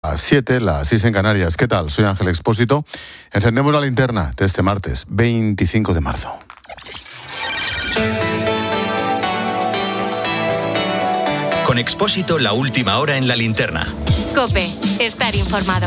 Las 7, las 6 en Canarias. ¿Qué tal? Soy Ángel Expósito. Encendemos la linterna de este martes, 25 de marzo. Con Expósito, la última hora en la linterna. COPE, estar informado.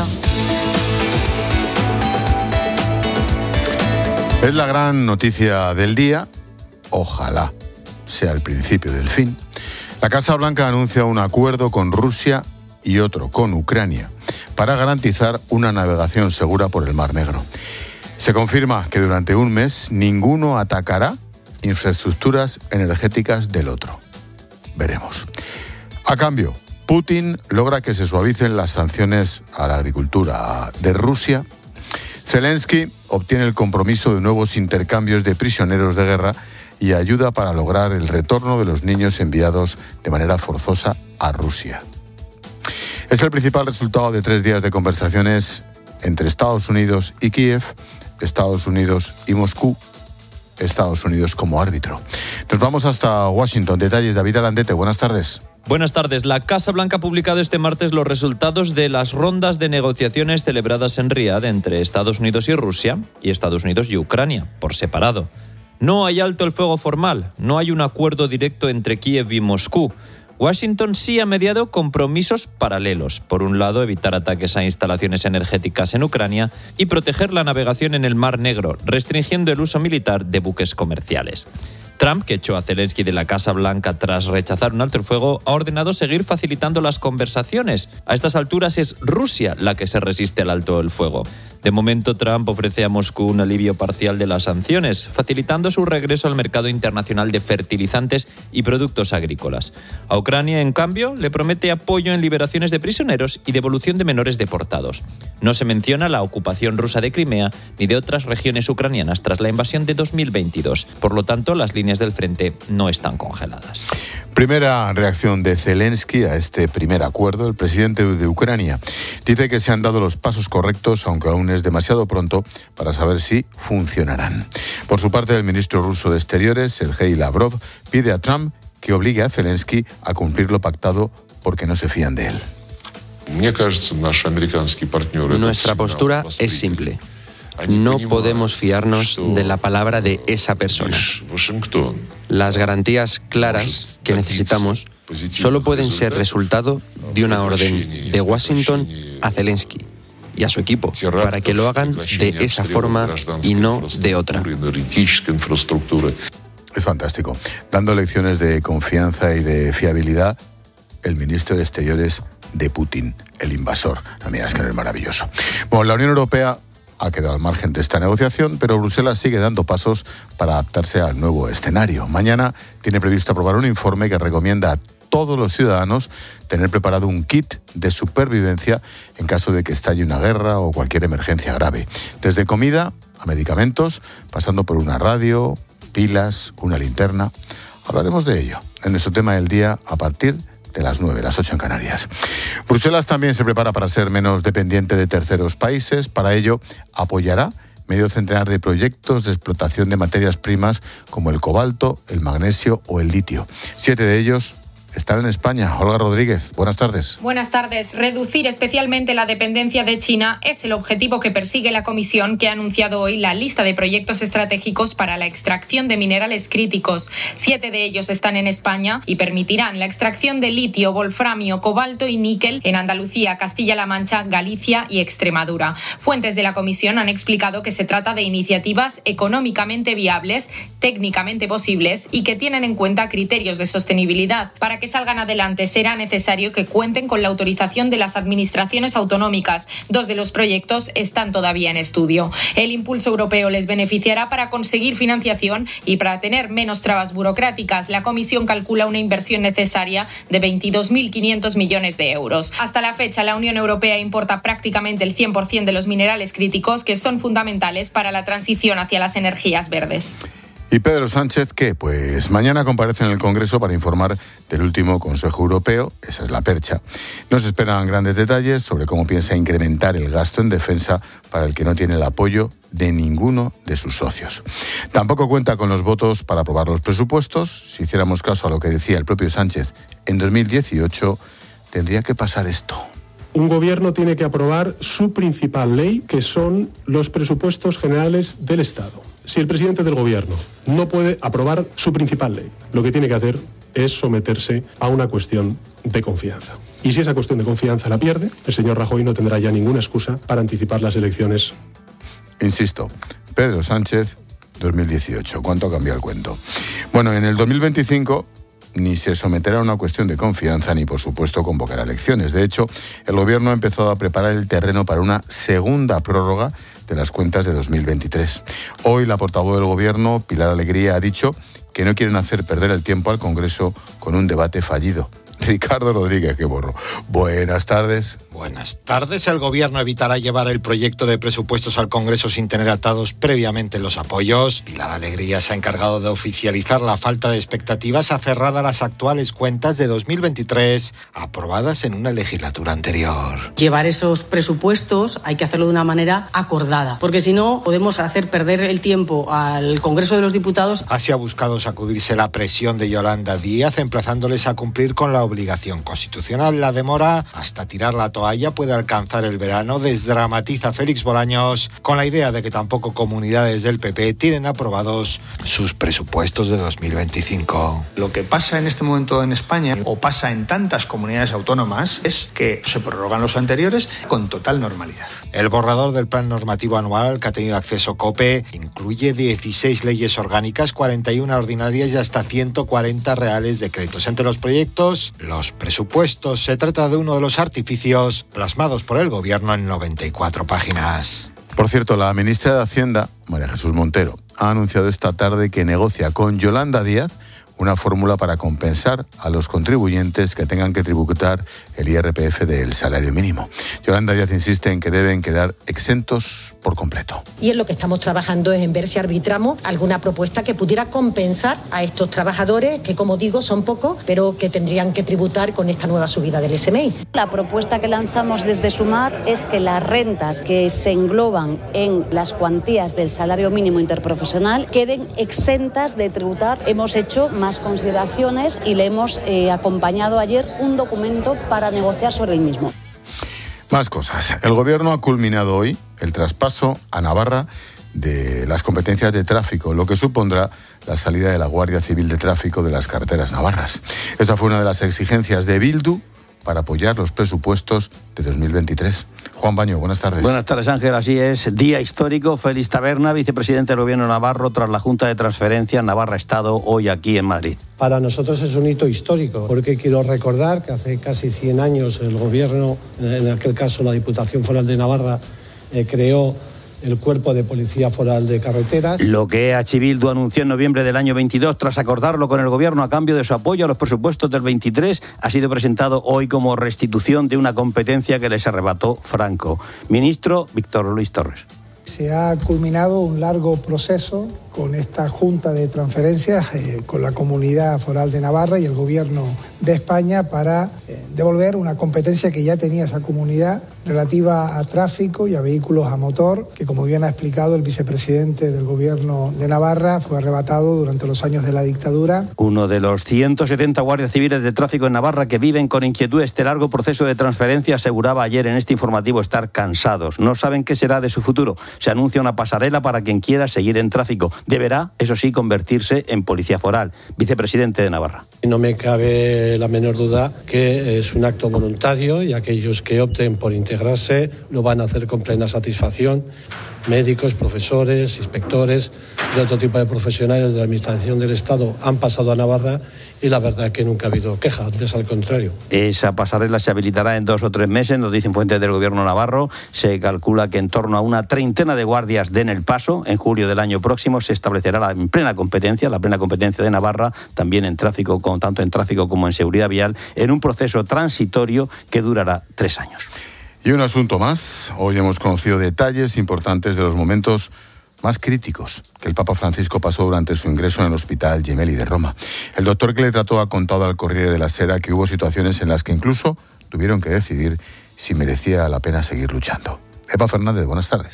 Es la gran noticia del día. Ojalá sea el principio del fin. La Casa Blanca anuncia un acuerdo con Rusia y otro con Ucrania para garantizar una navegación segura por el Mar Negro. Se confirma que durante un mes ninguno atacará infraestructuras energéticas del otro. Veremos. A cambio, Putin logra que se suavicen las sanciones a la agricultura de Rusia. Zelensky obtiene el compromiso de nuevos intercambios de prisioneros de guerra y ayuda para lograr el retorno de los niños enviados de manera forzosa a Rusia. Es el principal resultado de 3 días de conversaciones entre Estados Unidos y Kiev, Estados Unidos y Moscú, Estados Unidos como árbitro. Nos vamos hasta Washington. Detalles, David Alandete. Buenas tardes. Buenas tardes. La Casa Blanca ha publicado este martes los resultados de las rondas de negociaciones celebradas en Riad entre Estados Unidos y Rusia y Estados Unidos y Ucrania, por separado. No hay alto el fuego formal, no hay un acuerdo directo entre Kiev y Moscú. Washington sí ha mediado compromisos paralelos. Por un lado, evitar ataques a instalaciones energéticas en Ucrania y proteger la navegación en el Mar Negro, restringiendo el uso militar de buques comerciales. Trump, que echó a Zelensky de la Casa Blanca tras rechazar un alto el fuego, ha ordenado seguir facilitando las conversaciones. A estas alturas es Rusia la que se resiste al alto el fuego. De momento, Trump ofrece a Moscú un alivio parcial de las sanciones, facilitando su regreso al mercado internacional de fertilizantes y productos agrícolas. A Ucrania, en cambio, le promete apoyo en liberaciones de prisioneros y devolución de menores deportados. No se menciona la ocupación rusa de Crimea ni de otras regiones ucranianas tras la invasión de 2022. Por lo tanto, las líneas del frente no están congeladas. Primera reacción de Zelensky a este primer acuerdo. El presidente de Ucrania dice que se han dado los pasos correctos, aunque aún es demasiado pronto para saber si funcionarán. Por su parte, el ministro ruso de Exteriores, Sergei Lavrov, pide a Trump que obligue a Zelensky a cumplir lo pactado porque no se fían de él. Nuestra postura es simple. No podemos fiarnos de la palabra de esa persona. Las garantías claras que necesitamos solo pueden ser resultado de una orden de Washington a Zelensky y a su equipo, para que lo hagan de esa forma y no de otra. Es fantástico. Dando lecciones de confianza y de fiabilidad, el ministro de Exteriores de Putin, el invasor. No, mira, es que es maravilloso. Bueno, la Unión Europea ha quedado al margen de esta negociación, pero Bruselas sigue dando pasos para adaptarse al nuevo escenario. Mañana tiene previsto aprobar un informe que recomienda a todos los ciudadanos tener preparado un kit de supervivencia en caso de que estalle una guerra o cualquier emergencia grave. Desde comida a medicamentos, pasando por una radio, pilas, una linterna. Hablaremos de ello en nuestro tema del día a partir de las 9, las 8 en Canarias. Bruselas también se prepara para ser menos dependiente de terceros países. Para ello, apoyará medio centenar de proyectos de explotación de materias primas como el cobalto, el magnesio o el litio. 7 de ellos están en España. Olga Rodríguez, buenas tardes. Buenas tardes. Reducir especialmente la dependencia de China es el objetivo que persigue la Comisión, que ha anunciado hoy la lista de proyectos estratégicos para la extracción de minerales críticos. 7 de ellos están en España y permitirán la extracción de litio, wolframio, cobalto y níquel en Andalucía, Castilla-La Mancha, Galicia y Extremadura. Fuentes de la Comisión han explicado que se trata de iniciativas económicamente viables, técnicamente posibles y que tienen en cuenta criterios de sostenibilidad. Para que salgan adelante será necesario que cuenten con la autorización de las administraciones autonómicas. 2 de los proyectos están todavía en estudio. El impulso europeo les beneficiará para conseguir financiación y para tener menos trabas burocráticas. La Comisión calcula una inversión necesaria de 22.500 millones de euros. Hasta la fecha, la Unión Europea importa prácticamente el 100% de los minerales críticos que son fundamentales para la transición hacia las energías verdes. ¿Y Pedro Sánchez qué? Pues mañana comparece en el Congreso para informar del último Consejo Europeo, esa es la percha. Nos esperan grandes detalles sobre cómo piensa incrementar el gasto en defensa para el que no tiene el apoyo de ninguno de sus socios. Tampoco cuenta con los votos para aprobar los presupuestos. Si hiciéramos caso a lo que decía el propio Sánchez, en 2018 tendría que pasar esto. Un gobierno tiene que aprobar su principal ley, que son los presupuestos generales del Estado. Si el presidente del gobierno no puede aprobar su principal ley, lo que tiene que hacer es someterse a una cuestión de confianza. Y si esa cuestión de confianza la pierde, el señor Rajoy no tendrá ya ninguna excusa para anticipar las elecciones. Insisto, Pedro Sánchez, 2018. ¿Cuánto ha cambiado el cuento? Bueno, en el 2025 ni se someterá a una cuestión de confianza ni, por supuesto, convocará elecciones. De hecho, el Gobierno ha empezado a preparar el terreno para una segunda prórroga de las cuentas de 2023. Hoy la portavoz del Gobierno, Pilar Alegría, ha dicho que no quieren hacer perder el tiempo al Congreso con un debate fallido. Ricardo Rodríguez, qué borro. Buenas tardes. Buenas tardes. El Gobierno evitará llevar el proyecto de presupuestos al Congreso sin tener atados previamente los apoyos. Pilar Alegría se ha encargado de oficializar la falta de expectativas aferrada a las actuales cuentas de 2023, aprobadas en una legislatura anterior. Llevar esos presupuestos hay que hacerlo de una manera acordada, porque si no podemos hacer perder el tiempo al Congreso de los Diputados. Así ha buscado sacudirse la presión de Yolanda Díaz, emplazándoles a cumplir con la obligación constitucional. La demora hasta tirar la toalla puede alcanzar el verano, desdramatiza Félix Bolaños, con la idea de que tampoco comunidades del PP tienen aprobados sus presupuestos de 2025. Lo que pasa en este momento en España, o pasa en tantas comunidades autónomas, es que se prorrogan los anteriores con total normalidad. El borrador del plan normativo anual al que ha tenido acceso COPE incluye 16 leyes orgánicas, 41 ordinarias y hasta 140 reales decretos. Entre los proyectos, los presupuestos. Se trata de uno de los artificios plasmados por el Gobierno en 94 páginas. Por cierto, la ministra de Hacienda, María Jesús Montero, ha anunciado esta tarde que negocia con Yolanda Díaz una fórmula para compensar a los contribuyentes que tengan que tributar el IRPF del salario mínimo. Yolanda Díaz insiste en que deben quedar exentos por completo. Y en lo que estamos trabajando es en ver si arbitramos alguna propuesta que pudiera compensar a estos trabajadores, que como digo son pocos, pero que tendrían que tributar con esta nueva subida del SMI. La propuesta que lanzamos desde Sumar es que las rentas que se engloban en las cuantías del salario mínimo interprofesional queden exentas de tributar. Hemos hecho más consideraciones y le hemos acompañado ayer un documento para negociar sobre el mismo. Más cosas. El Gobierno ha culminado hoy el traspaso a Navarra de las competencias de tráfico, lo que supondrá la salida de la Guardia Civil de Tráfico de las carreteras navarras. Esa fue una de las exigencias de Bildu para apoyar los presupuestos de 2023. Juan Baño, buenas tardes. Buenas tardes, Ángel. Así es, día histórico. Félix Taberna, vicepresidente del Gobierno navarro, tras la Junta de Transferencias Navarra-Estado, hoy aquí en Madrid. Para nosotros es un hito histórico, porque quiero recordar que hace casi 100 años el Gobierno, en aquel caso la Diputación Foral de Navarra, creó el Cuerpo de Policía Foral de Carreteras. Lo que EH Bildu anunció en noviembre del año 22, tras acordarlo con el Gobierno a cambio de su apoyo a los presupuestos del 23, ha sido presentado hoy como restitución de una competencia que les arrebató Franco. Ministro Víctor Luis Torres. Se ha culminado un largo proceso con esta Junta de Transferencias, con la Comunidad Foral de Navarra y el Gobierno de España para devolver una competencia que ya tenía esa comunidad relativa a tráfico y a vehículos a motor, que como bien ha explicado el vicepresidente del Gobierno de Navarra, fue arrebatado durante los años de la dictadura. Uno de los 170 guardias civiles de tráfico en Navarra que viven con inquietud este largo proceso de transferencia aseguraba ayer en este informativo estar cansados. No saben qué será de su futuro. Se anuncia una pasarela para quien quiera seguir en tráfico. Deberá, eso sí, convertirse en policía foral. Vicepresidente de Navarra. No me cabe la menor duda que es un acto voluntario y aquellos que opten por integrarse lo van a hacer con plena satisfacción. Médicos, profesores, inspectores y otro tipo de profesionales de la Administración del Estado han pasado a Navarra y la verdad que nunca ha habido queja, antes al contrario. Esa pasarela se habilitará en 2 o 3 meses, nos dicen fuentes del Gobierno navarro. Se calcula que en torno a una treintena de guardias den el paso. En julio del año próximo se establecerá la plena competencia de Navarra, también en tráfico, tanto en tráfico como en seguridad vial, en un proceso transitorio que durará 3 años. Y un asunto más. Hoy hemos conocido detalles importantes de los momentos más críticos que el Papa Francisco pasó durante su ingreso en el Hospital Gemelli de Roma. El doctor que le trató ha contado al Corriere della Sera que hubo situaciones en las que incluso tuvieron que decidir si merecía la pena seguir luchando. Epa Fernández, buenas tardes.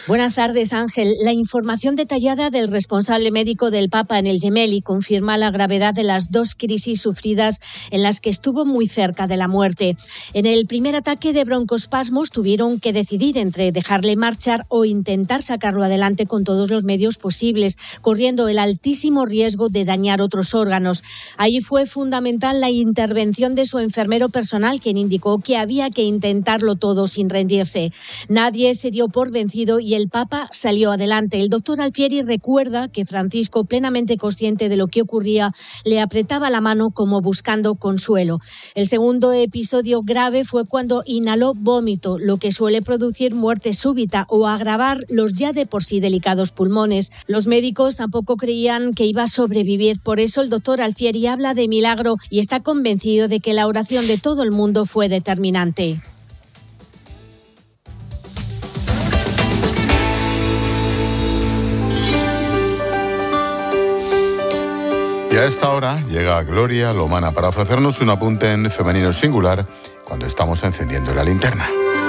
Buenas tardes, Ángel. La información detallada del responsable médico del Papa en el Gemelli confirma la gravedad de las dos crisis sufridas en las que estuvo muy cerca de la muerte. En el primer ataque de broncoespasmos tuvieron que decidir entre dejarle marchar o intentar sacarlo adelante con todos los medios posibles, corriendo el altísimo riesgo de dañar otros órganos. Ahí fue fundamental la intervención de su enfermero personal, quien indicó que había que intentarlo todo sin rendirse. Nadie se dio por vencido y el Papa salió adelante. El doctor Alfieri recuerda que Francisco, plenamente consciente de lo que ocurría, le apretaba la mano como buscando consuelo. El segundo episodio grave fue cuando inhaló vómito, lo que suele producir muerte súbita o agravar los ya de por sí delicados pulmones. Los médicos tampoco creían que iba a sobrevivir. Por eso el doctor Alfieri habla de milagro y está convencido de que la oración de todo el mundo fue determinante. Y a esta hora llega Gloria Lomana para ofrecernos un apunte en femenino singular cuando estamos encendiendo la linterna.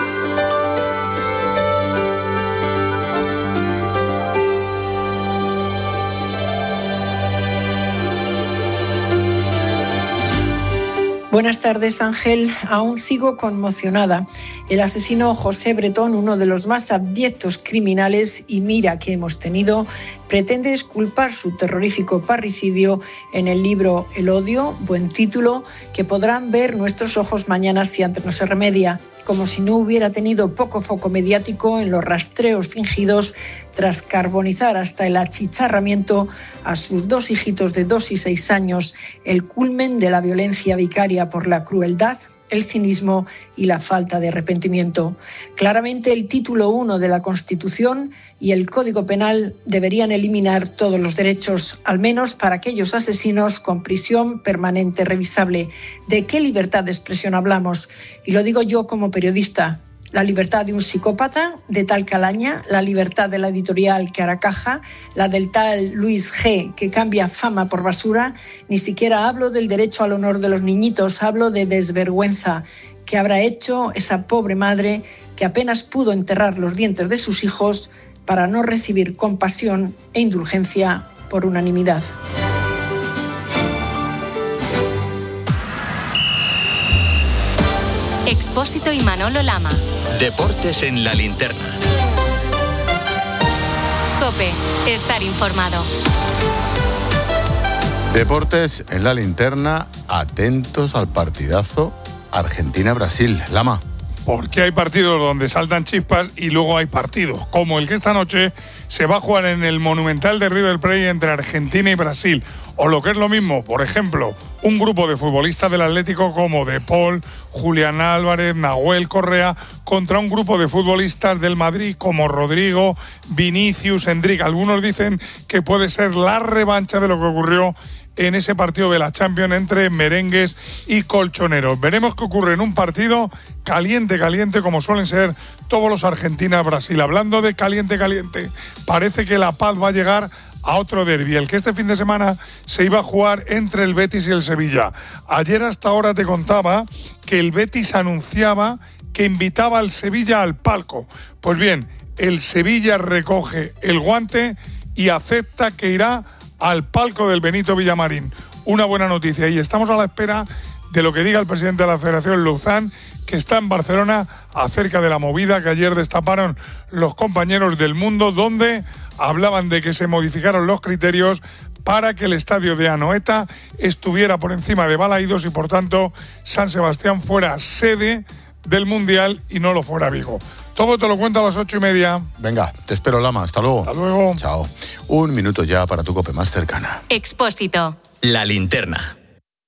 Buenas tardes, Ángel. Aún sigo conmocionada. El asesino José Bretón, uno de los más abyectos criminales, y mira que hemos tenido, pretende exculpar su terrorífico parricidio en el libro El odio, buen título, que podrán ver nuestros ojos mañana si antes no se remedia, como si no hubiera tenido poco foco mediático en los rastreos fingidos tras carbonizar hasta el achicharramiento a sus dos hijitos de 2 y 6 años, el culmen de la violencia vicaria por la crueldad, el cinismo y la falta de arrepentimiento. Claramente el título 1 de la Constitución y el Código Penal deberían eliminar todos los derechos, al menos para aquellos asesinos con prisión permanente revisable. ¿De qué libertad de expresión hablamos? Y lo digo yo como periodista. La libertad de un psicópata de tal calaña, la libertad de la editorial que hará caja, la del tal Luis G. que cambia fama por basura. Ni siquiera hablo del derecho al honor de los niñitos, hablo de desvergüenza que habrá hecho esa pobre madre que apenas pudo enterrar los dientes de sus hijos para no recibir compasión e indulgencia por unanimidad. Expósito y Manolo Lama. Deportes en la linterna. COPE. Estar informado. Deportes en la linterna. Atentos al partidazo Argentina-Brasil. Lama. Porque hay partidos donde saltan chispas y luego hay partidos, como el que esta noche se va a jugar en el Monumental de River Plate entre Argentina y Brasil. O lo que es lo mismo, por ejemplo, un grupo de futbolistas del Atlético como De Paul, Julián Álvarez, Nahuel Correa, contra un grupo de futbolistas del Madrid como Rodrigo, Vinicius, Endrick. Algunos dicen que puede ser la revancha de lo que ocurrió en ese partido de la Champions entre merengues y colchoneros. Veremos qué ocurre en un partido caliente, como suelen ser todos los Argentina-Brasil. Hablando de caliente, parece que la paz va a llegar a otro derbi, el que este fin de semana se iba a jugar entre el Betis y el Sevilla. Ayer hasta ahora te contaba que el Betis anunciaba que invitaba al Sevilla al palco. Pues bien, el Sevilla recoge el guante y acepta que irá al palco del Benito Villamarín. Una buena noticia, y estamos a la espera de lo que diga el presidente de la Federación, Luzán, que está en Barcelona, acerca de la movida que ayer destaparon los compañeros del Mundo, donde hablaban de que se modificaron los criterios para que el estadio de Anoeta estuviera por encima de Balaídos y por tanto San Sebastián fuera sede del Mundial y no lo fuera Vigo. Todo te lo cuento a las 8:30. Venga, te espero, Lama. Hasta luego. Hasta luego. Chao. 1 minuto ya para tu COPE más cercana. Expósito. La linterna.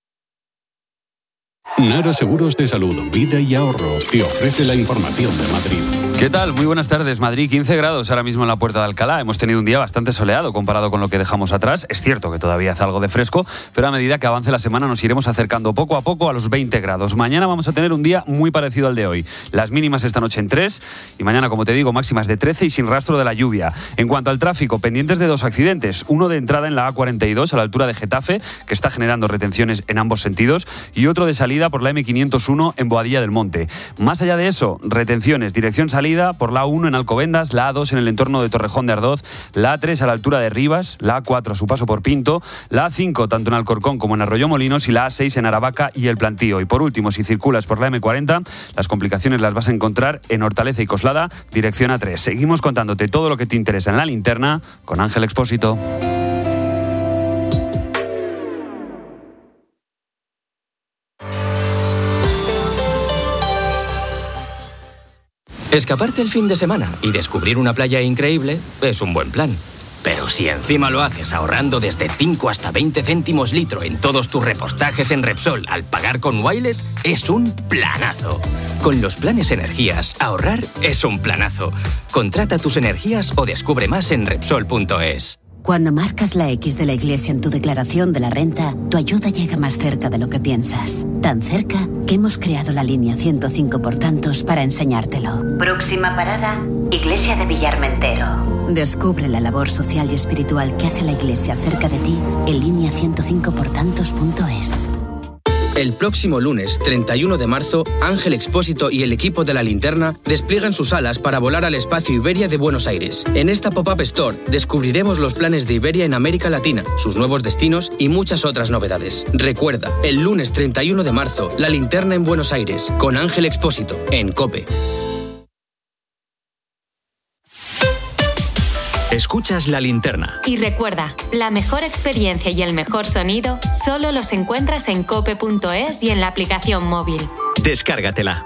Nara Seguros de Salud, Vida y Ahorro te ofrece la información de Madrid. ¿Qué tal? Muy buenas tardes. Madrid, 15 grados ahora mismo en la Puerta de Alcalá. Hemos tenido un día bastante soleado comparado con lo que dejamos atrás. Es cierto que todavía hace algo de fresco, pero a medida que avance la semana nos iremos acercando poco a poco a los 20 grados. Mañana vamos a tener un día muy parecido al de hoy. Las mínimas esta noche en 3 y mañana, como te digo, máximas de 13 y sin rastro de la lluvia. En cuanto al tráfico, pendientes de 2 accidentes. Uno de entrada en la A42 a la altura de Getafe, que está generando retenciones en ambos sentidos, y otro de salida salida por la M501 en Boadilla del Monte. Más allá de eso, retenciones, dirección salida por la A1 en Alcobendas, la A2 en el entorno de Torrejón de Ardoz, la A3 a la altura de Rivas, la A4 a su paso por Pinto, la A5 tanto en Alcorcón como en Arroyomolinos y la A6 en Aravaca y El Plantío. Y por último, si circulas por la M40, las complicaciones las vas a encontrar en Hortaleza y Coslada, dirección A3. Seguimos contándote todo lo que te interesa en La Linterna con Ángel Expósito. Escaparte el fin de semana y descubrir una playa increíble es un buen plan. Pero si encima lo haces ahorrando desde 5 hasta 20 céntimos litro en todos tus repostajes en Repsol al pagar con Wilet, es un planazo. Con los planes energías, ahorrar es un planazo. Contrata tus energías o descubre más en Repsol.es. Cuando marcas la X de la Iglesia en tu declaración de la renta, tu ayuda llega más cerca de lo que piensas. Tan cerca que hemos creado la línea 105 por tantos para enseñártelo. Próxima parada, Iglesia de Villarmentero. Descubre la labor social y espiritual que hace la Iglesia cerca de ti en línea 105portantos.es. El próximo lunes, 31 de marzo, Ángel Expósito y el equipo de La Linterna despliegan sus alas para volar al espacio Iberia de Buenos Aires. En esta Pop-Up Store descubriremos los planes de Iberia en América Latina, sus nuevos destinos y muchas otras novedades. Recuerda, el lunes 31 de marzo, La Linterna en Buenos Aires, con Ángel Expósito, en COPE. Escuchas La Linterna. Y recuerda, la mejor experiencia y el mejor sonido solo los encuentras en cope.es y en la aplicación móvil. Descárgatela.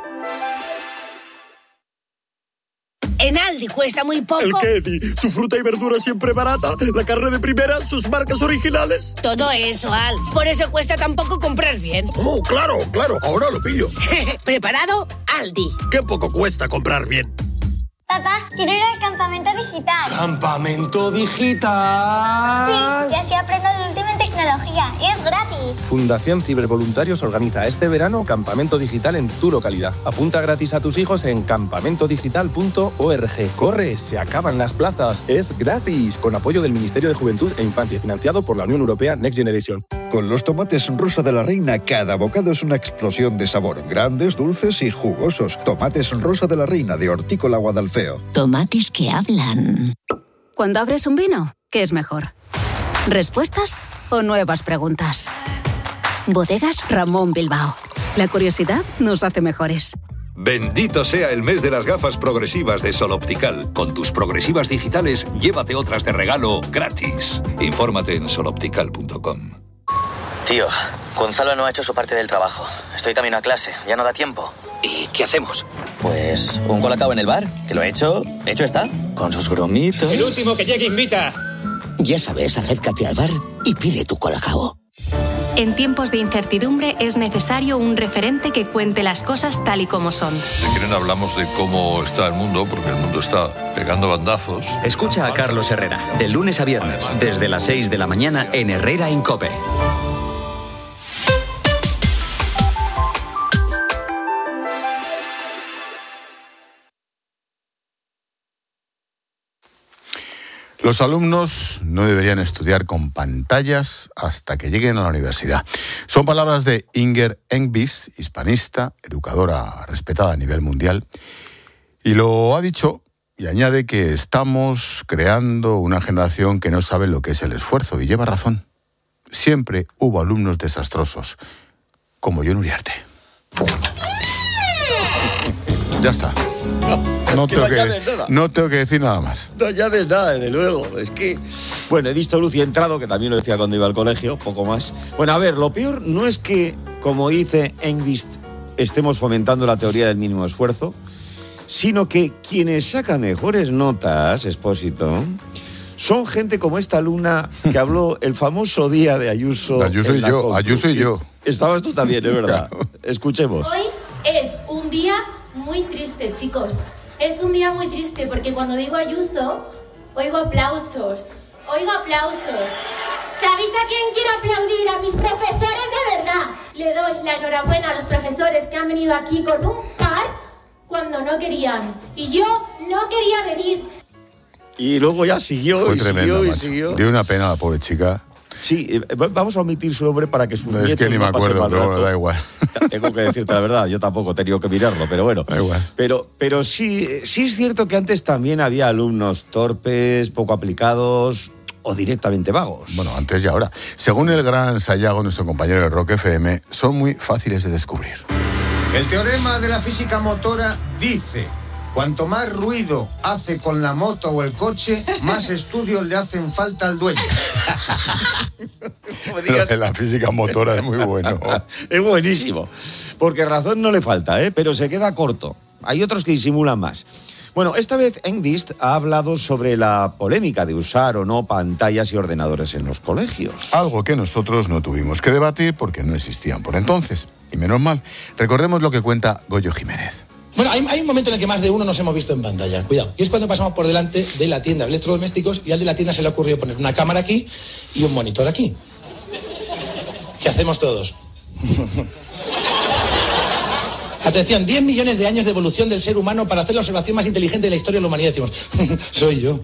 En Aldi cuesta muy poco. ¿El qué, Eddie? Su fruta y verdura siempre barata, la carne de primera, sus marcas originales. Todo eso, Al. Por eso cuesta tan poco comprar bien. Oh, claro, ahora lo pillo. ¿Preparado? Aldi. Qué poco cuesta comprar bien. Papá, quiero ir al campamento digital. ¿Campamento digital? Sí, y así aprendo de última tecnología. Y es gratis. Fundación Cibervoluntarios organiza este verano campamento digital en tu localidad. Apunta gratis a tus hijos en campamentodigital.org. ¡Corre! Se acaban las plazas. Es gratis. Con apoyo del Ministerio de Juventud e Infancia, financiado por la Unión Europea Next Generation. Con los tomates Rosa de la Reina, cada bocado es una explosión de sabor. Grandes, dulces y jugosos. Tomates Rosa de la Reina, de Hortícola Guadalfeo. Tomates que hablan. Cuando abres un vino, ¿qué es mejor? ¿Respuestas o nuevas preguntas? Bodegas Ramón Bilbao. La curiosidad nos hace mejores. Bendito sea el mes de las gafas progresivas de Sol Optical. Con tus progresivas digitales, llévate otras de regalo gratis. Infórmate en soloptical.com. Tío, Gonzalo no ha hecho su parte del trabajo. Estoy camino a clase, ya no da tiempo. ¿Y qué hacemos? Pues un colacao en el bar, que lo he hecho está, con sus bromitos. El último que llegue invita. Ya sabes, acércate al bar y pide tu colacao. En tiempos de incertidumbre es necesario un referente que cuente las cosas tal y como son. Si quieren hablamos de cómo está el mundo, porque el mundo está pegando bandazos. Escucha a Carlos Herrera, de lunes a viernes, desde las 6 de la mañana en Herrera en COPE. Los alumnos no deberían estudiar con pantallas hasta que lleguen a la universidad. Son palabras de Inger Engvis, hispanista, educadora respetada a nivel mundial, y lo ha dicho y añade que estamos creando una generación que no sabe lo que es el esfuerzo, y lleva razón. Siempre hubo alumnos desastrosos, como Jon Uriarte. Ya está. No tengo que decir nada más. No llames nada, desde luego. Es que, bueno, he visto luz y he entrado, que también lo decía cuando iba al colegio, poco más. Bueno, a ver, lo peor no es que, como dice Engvist, estemos fomentando la teoría del mínimo esfuerzo, sino que quienes sacan mejores notas, Expósito, son gente como esta alumna que habló el famoso día de Ayuso. Ayuso y yo. Estabas tú también, es verdad. Claro. Escuchemos. Hoy es un día muy triste, chicos. Es un día muy triste porque cuando digo Ayuso, oigo aplausos. ¿Sabéis a quién quiero aplaudir? A mis profesores de verdad. Le doy la enhorabuena a los profesores que han venido aquí con un par cuando no querían. Y yo no quería venir. Y luego ya siguió. Fue tremendo, siguió. Dio una pena a la pobre chica. Sí, vamos a omitir su nombre para que sus nietos es que ni me acuerdo, pero da igual. Tengo que decirte la verdad, yo tampoco he tenido que mirarlo, pero bueno. Da igual. Pero sí es cierto que antes también había alumnos torpes, poco aplicados o directamente vagos. Bueno, antes y ahora. Según el gran Sayago, nuestro compañero de Rock FM, son muy fáciles de descubrir. El teorema de la física motora dice: cuanto más ruido hace con la moto o el coche, más estudios le hacen falta al dueño. Lo de la física motora es muy bueno. Es buenísimo. Porque razón no le falta, pero se queda corto. Hay otros que disimulan más. Bueno, esta vez Engvist ha hablado sobre la polémica de usar o no pantallas y ordenadores en los colegios. Algo que nosotros no tuvimos que debatir porque no existían por entonces. Y menos mal. Recordemos lo que cuenta Goyo Jiménez. Bueno, hay un momento en el que más de uno nos hemos visto en pantalla, cuidado. Y es cuando pasamos por delante de la tienda de electrodomésticos y al de la tienda se le ocurrió poner una cámara aquí y un monitor aquí. ¿Qué hacemos todos? Atención, 10 millones de años de evolución del ser humano para hacer la observación más inteligente de la historia de la humanidad. Decimos, soy yo.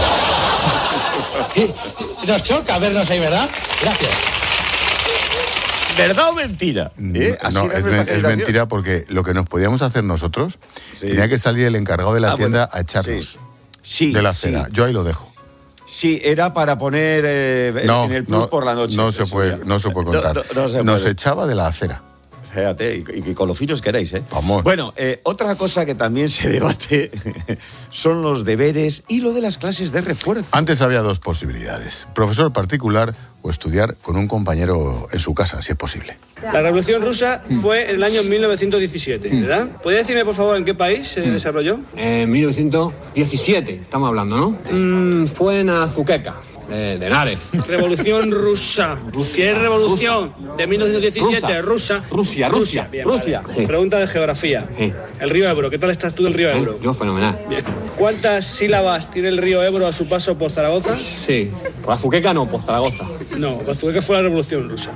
Nos choca vernos ahí, ¿verdad? Gracias. ¿Verdad o mentira? No, es mentira porque lo que nos podíamos hacer nosotros, tenía que salir el encargado de la tienda a echarnos de la cena. Yo ahí lo dejo. Sí, era para poner en el plus por la noche. No se puede contar. Nos echaba de la acera. Fíjate, y con lo finos que erais, Vamos. Bueno, otra cosa que también se debate son los deberes y lo de las clases de refuerzo. Antes había dos posibilidades: profesor particular o estudiar con un compañero en su casa, si es posible. La Revolución Rusa fue en el año 1917, ¿verdad? ¿Podría decirme, por favor, en qué país se desarrolló? En 1917, estamos hablando, ¿no? Fue en Azuqueca. De Henares. Revolución Rusa. ¿Qué es revolución? De 1917, Rusa. Rusia. Bien, Rusia. Vale. Pregunta de geografía. Sí. El río Ebro. ¿Qué tal estás tú del río Ebro? Yo fenomenal. Bien. ¿Cuántas sílabas tiene el río Ebro a su paso por Zaragoza? Sí. Por Azuqueca no, por Zaragoza. No, por Azuqueca fue la Revolución Rusa.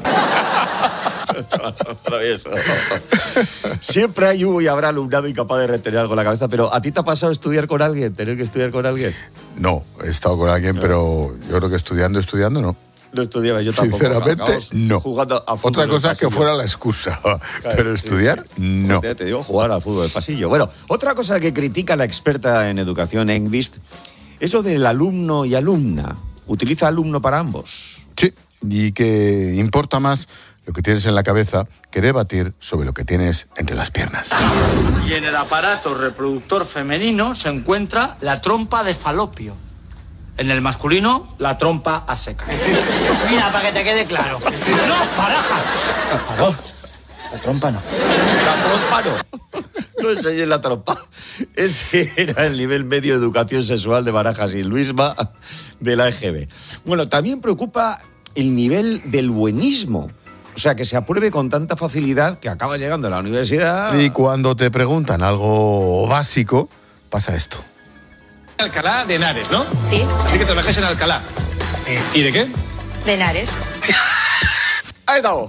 Siempre hay y habrá alumnado incapaz de retener algo en la cabeza, pero ¿a ti te ha pasado estudiar con alguien? ¿Tener que estudiar con alguien? No, he estado con alguien, pero yo creo que estudiando no. No estudiaba yo tampoco. Sinceramente, no. Jugando a fútbol. Otra cosa es que fuera la excusa, pero estudiar, no. Te digo, jugar al fútbol del pasillo. Bueno, otra cosa que critica la experta en educación Engvist es lo del alumno y alumna. ¿Utiliza alumno para ambos? Sí, y que importa más lo que tienes en la cabeza que debatir sobre lo que tienes entre las piernas. Y en el aparato reproductor femenino se encuentra la trompa de falopio. En el masculino, la trompa a seca. Mira, para que te quede claro. ¡No, baraja! Por favor. La trompa no. La trompa no. No enseñes la trompa. Ese era el nivel medio de educación sexual de Barajas y Luisma de la EGB. Bueno, también preocupa el nivel del buenismo. O sea, que se apruebe con tanta facilidad que acabas llegando a la universidad. Y cuando te preguntan algo básico, pasa esto. Alcalá de Henares, ¿no? Sí. Así que trabajas en Alcalá. ¿Y de qué? De Henares. Ahí estamos.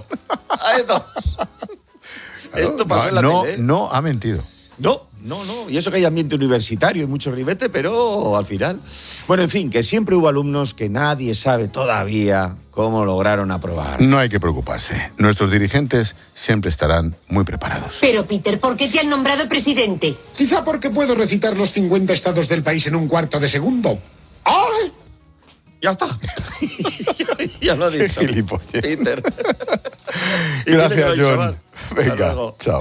Esto pasó en la tele. No ha mentido. No. Y eso que hay ambiente universitario y mucho ribete, pero al final... Bueno, en fin, que siempre hubo alumnos que nadie sabe todavía cómo lograron aprobar. No hay que preocuparse. Nuestros dirigentes siempre estarán muy preparados. Pero, Peter, ¿por qué te han nombrado presidente? Quizá porque puedo recitar los 50 estados del país en un cuarto de segundo. ¡Ay! Ya está. ya lo he dicho. Peter. Gracias, John. Venga, chao.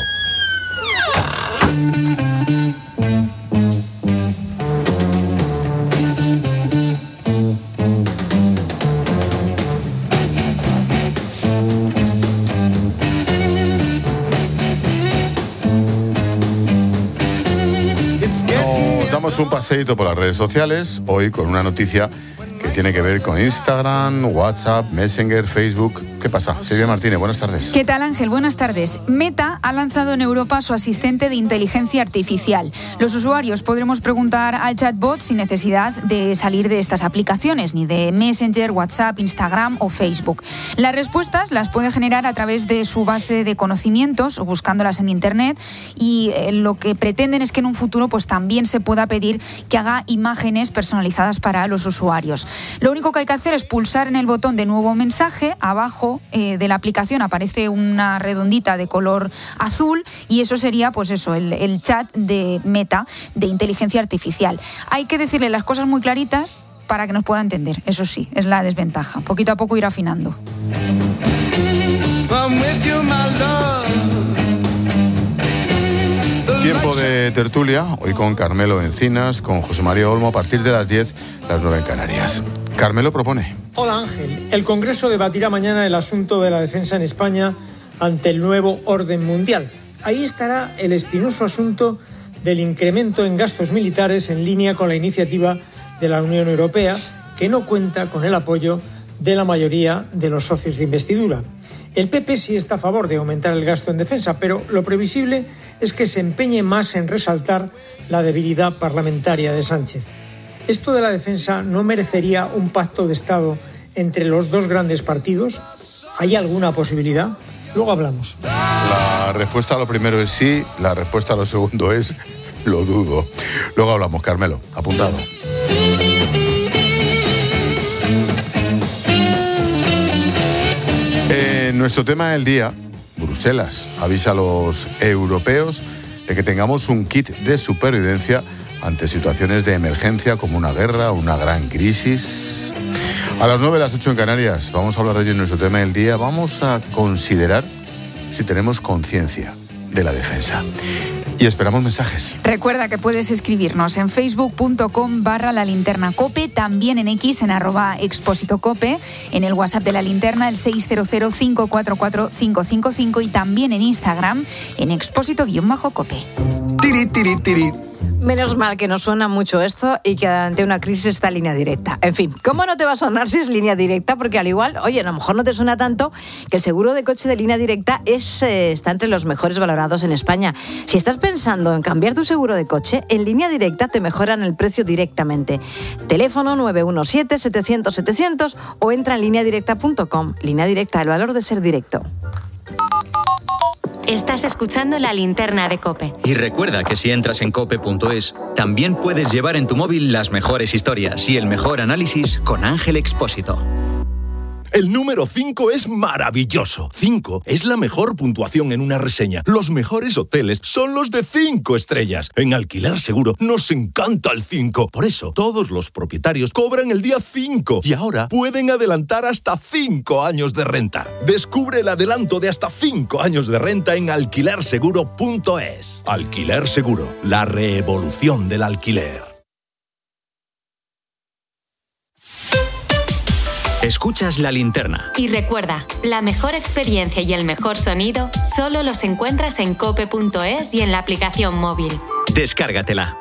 Nos damos un paseíto por las redes sociales, hoy con una noticia que tiene que ver con Instagram, WhatsApp, Messenger, Facebook. ¿Qué pasa? Silvia Martínez, buenas tardes. ¿Qué tal, Ángel? Buenas tardes. Meta ha lanzado en Europa su asistente de inteligencia artificial. Los usuarios podremos preguntar al chatbot sin necesidad de salir de estas aplicaciones, ni de Messenger, WhatsApp, Instagram o Facebook. Las respuestas las puede generar a través de su base de conocimientos o buscándolas en Internet, y lo que pretenden es que en un futuro pues también se pueda pedir que haga imágenes personalizadas para los usuarios. Lo único que hay que hacer es pulsar en el botón de nuevo mensaje. Abajo de la aplicación aparece una redondita de color azul y eso sería pues eso, el chat de Meta de inteligencia artificial. Hay que decirle las cosas muy claritas para que nos pueda entender, eso sí, es la desventaja. Poquito a poco ir afinando. Tiempo de tertulia, hoy con Carmelo Encinas, con José María Olmo, a partir de las 10, las 9 en Canarias. Carmelo propone. Hola Ángel, el Congreso debatirá mañana el asunto de la defensa en España ante el nuevo orden mundial. Ahí estará el espinoso asunto del incremento en gastos militares en línea con la iniciativa de la Unión Europea, que no cuenta con el apoyo de la mayoría de los socios de investidura. El PP sí está a favor de aumentar el gasto en defensa, pero lo previsible es que se empeñe más en resaltar la debilidad parlamentaria de Sánchez. ¿Esto de la defensa no merecería un pacto de Estado entre los dos grandes partidos? ¿Hay alguna posibilidad? Luego hablamos. La respuesta a lo primero es sí, la respuesta a lo segundo es lo dudo. Luego hablamos, Carmelo, apuntado. En nuestro tema del día, Bruselas avisa a los europeos de que tengamos un kit de supervivencia ante situaciones de emergencia como una guerra o una gran crisis. A las 9, las 8 en Canarias, vamos a hablar de ello en nuestro tema del día. Vamos a considerar si tenemos conciencia de la defensa. Y esperamos mensajes. Recuerda que puedes escribirnos en facebook.com/lalinternacope, también en X en @expósitocope, en el WhatsApp de La Linterna, el 600-544-555, y también en Instagram en expósito_cope. Tiri, tiri, tiri. Menos mal que nos suena mucho esto y que ante una crisis está Línea Directa. En fin, ¿cómo no te va a sonar si es Línea Directa? Porque al igual, oye, a lo mejor no te suena tanto que el seguro de coche de Línea Directa está entre los mejores valorados en España. Si estás pensando en cambiar tu seguro de coche, en Línea Directa te mejoran el precio directamente. Teléfono 917-700-700 o entra en lineadirecta.com. Línea Directa, el valor de ser directo. Estás escuchando La Linterna de COPE. Y recuerda que si entras en cope.es, también puedes llevar en tu móvil las mejores historias y el mejor análisis con Ángel Expósito. El número 5 es maravilloso. 5 es la mejor puntuación en una reseña. Los mejores hoteles son los de 5 estrellas. En Alquiler Seguro nos encanta el 5. Por eso, todos los propietarios cobran el día 5 y ahora pueden adelantar hasta 5 años de renta. Descubre el adelanto de hasta 5 años de renta en alquilerseguro.es. Alquiler Seguro, la revolución del alquiler. Escuchas La Linterna. Y recuerda, la mejor experiencia y el mejor sonido solo los encuentras en cope.es y en la aplicación móvil. Descárgatela.